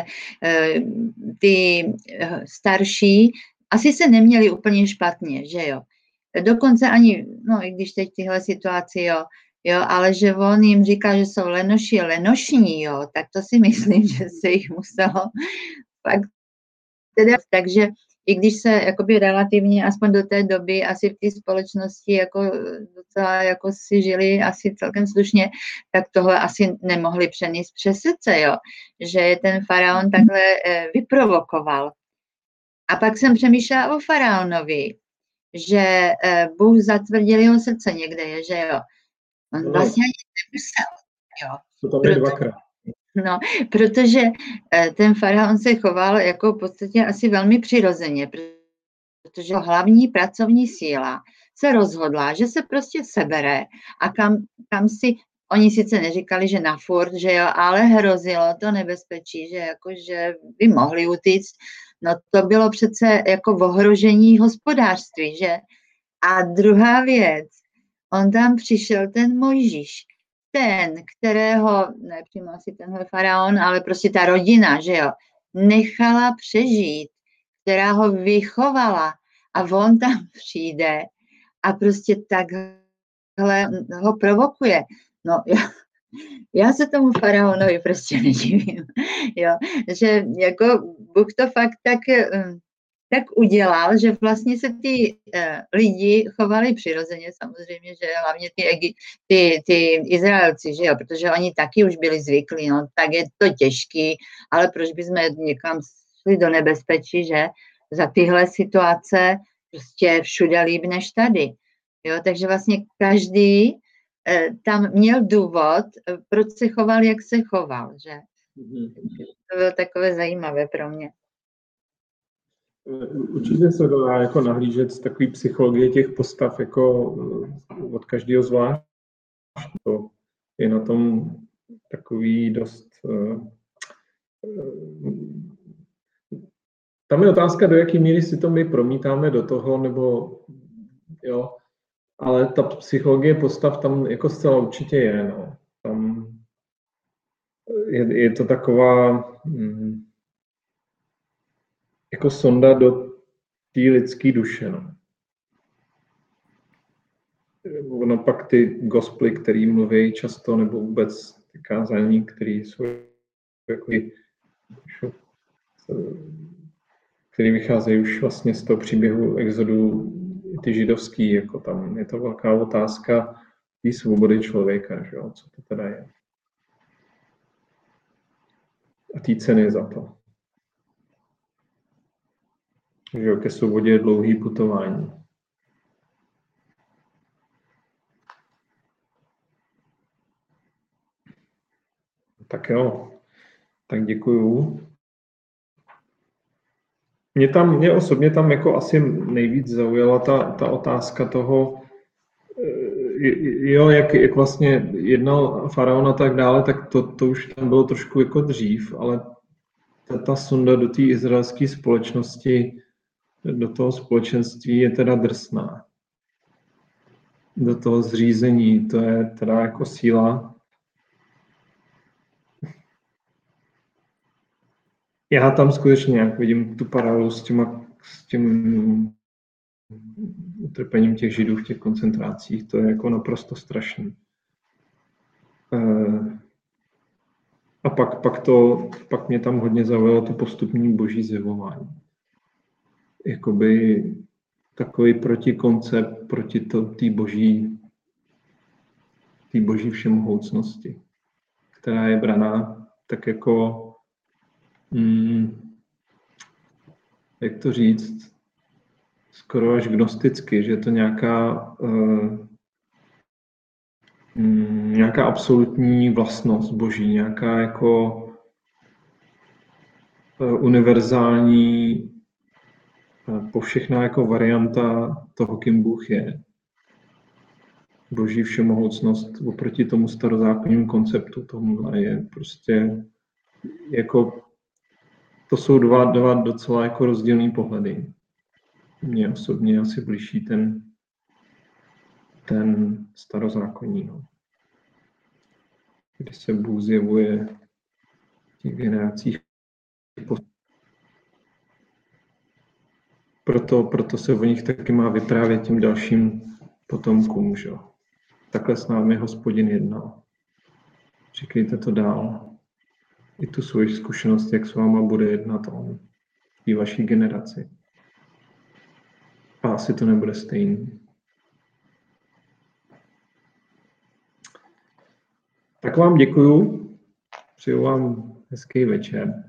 ty starší asi se neměli úplně špatně, že jo. Dokonce ani, no i když teď tyhle situaci, jo, ale že on jim říká, že jsou lenošní, jo, tak to si myslím, že se jich muselo fakt teda, takže i když se jakoby relativně, aspoň do té doby, asi v té společnosti jako docela jako si žili asi celkem slušně, tak tohle asi nemohli přenést přes srdce, jo, že je ten faraon takhle vyprovokoval. A pak jsem přemýšlela o faraonovi, že Bůh zatvrdil jeho srdce někde, je, že jo. On vlastně ani nemusel, jo. To tam je dvakrát. No, protože ten faraon se choval jako v podstatě asi velmi přirozeně, protože hlavní pracovní síla se rozhodla, že se prostě sebere a kam si, oni sice neříkali, že na furt, že jo, ale hrozilo to nebezpečí, že jakože by mohli utíct. No to bylo přece jako ohrožení hospodářství, že? A druhá věc, on tam přišel ten Mojžíš, ten, kterého, ne přímo asi tenhle faraon, ale prostě ta rodina, že jo, nechala přežít, která ho vychovala a on tam přijde a prostě takhle ho provokuje. No, já se tomu faraonovi prostě nedivím, jo, že jako Bůh to fakt tak udělal, že vlastně se ty lidi chovali přirozeně, samozřejmě, že hlavně ty Izraelci, že jo, protože oni taky už byli zvyklí, no, tak je to těžký, ale proč bychom někam šli do nebezpečí, že za tyhle situace prostě všude líp než tady, jo, takže vlastně každý tam měl důvod, proč se choval, jak se choval, že. To bylo takové zajímavé pro mě. Určitě se dá jako nahlížet z takové psychologie těch postav jako od každého zvlášť. To je na tom takový dost... Tam je otázka, do jaké míry si to my promítáme do toho, nebo jo, ale ta psychologie postav tam jako zcela určitě je, no. Tam je to taková jako sonda do té lidské duše, no. Ono pak ty gospely, který mluví často, nebo vůbec ty kázání, které jsou jako, který vycházejí už vlastně z toho příběhu exodu, ty židovský, jako tam je to velká otázka té svobody člověka, že jo, co to teda je. A té ceny za to. Že jo, ke svobodě je dlouhý putování. Tak jo, tak děkuju. Mě osobně tam jako asi nejvíc zaujala ta otázka toho, jo, jak vlastně jednal faraon a tak dále, tak to už tam bylo trošku jako dřív, ale ta sonda do té izraelské společnosti, do toho společenství je teda drsná. Do toho zřízení, to je teda jako síla. Já tam skutečně nějak vidím tu paralelu s tím utrpením těch židů v těch koncentrácích. To je jako naprosto strašný. A pak mě tam hodně zaujalo to postupní boží zjevování. Jakoby takový protikoncept proti té boží všemohoucnosti, která je braná tak jako, jak to říct, skoro až gnosticky, že je to nějaká absolutní vlastnost boží, nějaká jako univerzální povšechná jako varianta toho, kým Bůh je. Boží všemohoucnost oproti tomu starozákonnímu konceptu tomuhle je prostě jako, to jsou dva docela jako rozdílný pohledy. Mně osobně asi blížší ten starozákonní, no. Kdy se Bůh zjevuje v těch generacích. Proto se o nich taky má vyprávět těm dalším potomkům, že? Takhle s námi Hospodin jednal. Říkejte to dál. I tu svoji zkušenost, jak s váma bude jednat on v vaší generaci. A asi to nebude stejný. Tak vám děkuju. Přeju vám hezký večer.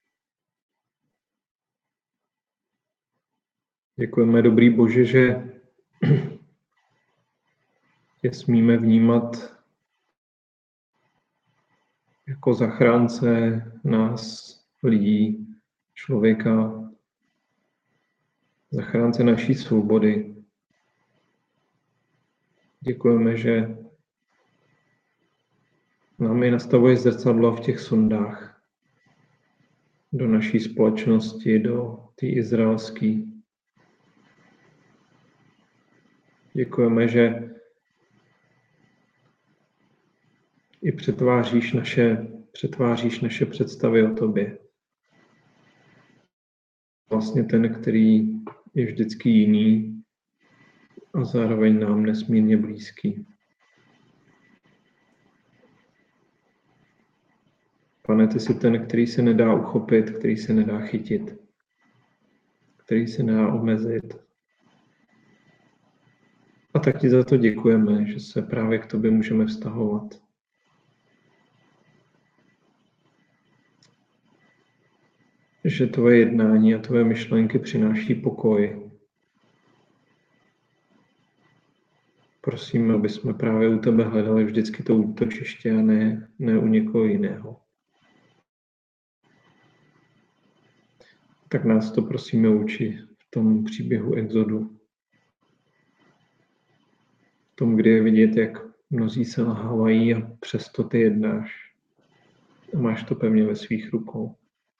Děkujeme, dobrý Bože, že tě smíme vnímat jako zachránce nás, lidí, člověka, zachránce naší svobody. Děkujeme, že nám je nastavuje zrcadlo v těch sondách do naší společnosti, do té izraelské. Děkujeme, že i přetváříš naše představy o tobě. Vlastně ten, který je vždycky jiný a zároveň nám nesmírně blízký. Pane, ty jsi ten, který se nedá uchopit, který se nedá chytit, který se nedá omezit. A tak ti za to děkujeme, že se právě k tobě můžeme vztahovat. Že tvoje jednání a tvoje myšlenky přináší pokoj. Prosím, aby jsme právě u tebe hledali vždycky to útočiště a ne u někoho jiného. Tak nás to prosíme učí v tom příběhu exodu. V tom, kdy je vidět, jak mnozí se nahávají a přesto ty jednáš. A máš to pevně ve svých rukou.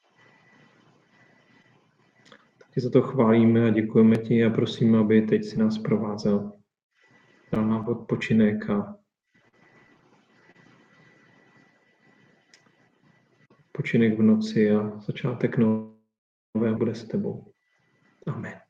Tak ti za to chválíme a děkujeme ti a prosíme, aby teď si nás provázel. Dal nám odpočinek a odpočinek v noci a začátek nového bude s tebou. Amen.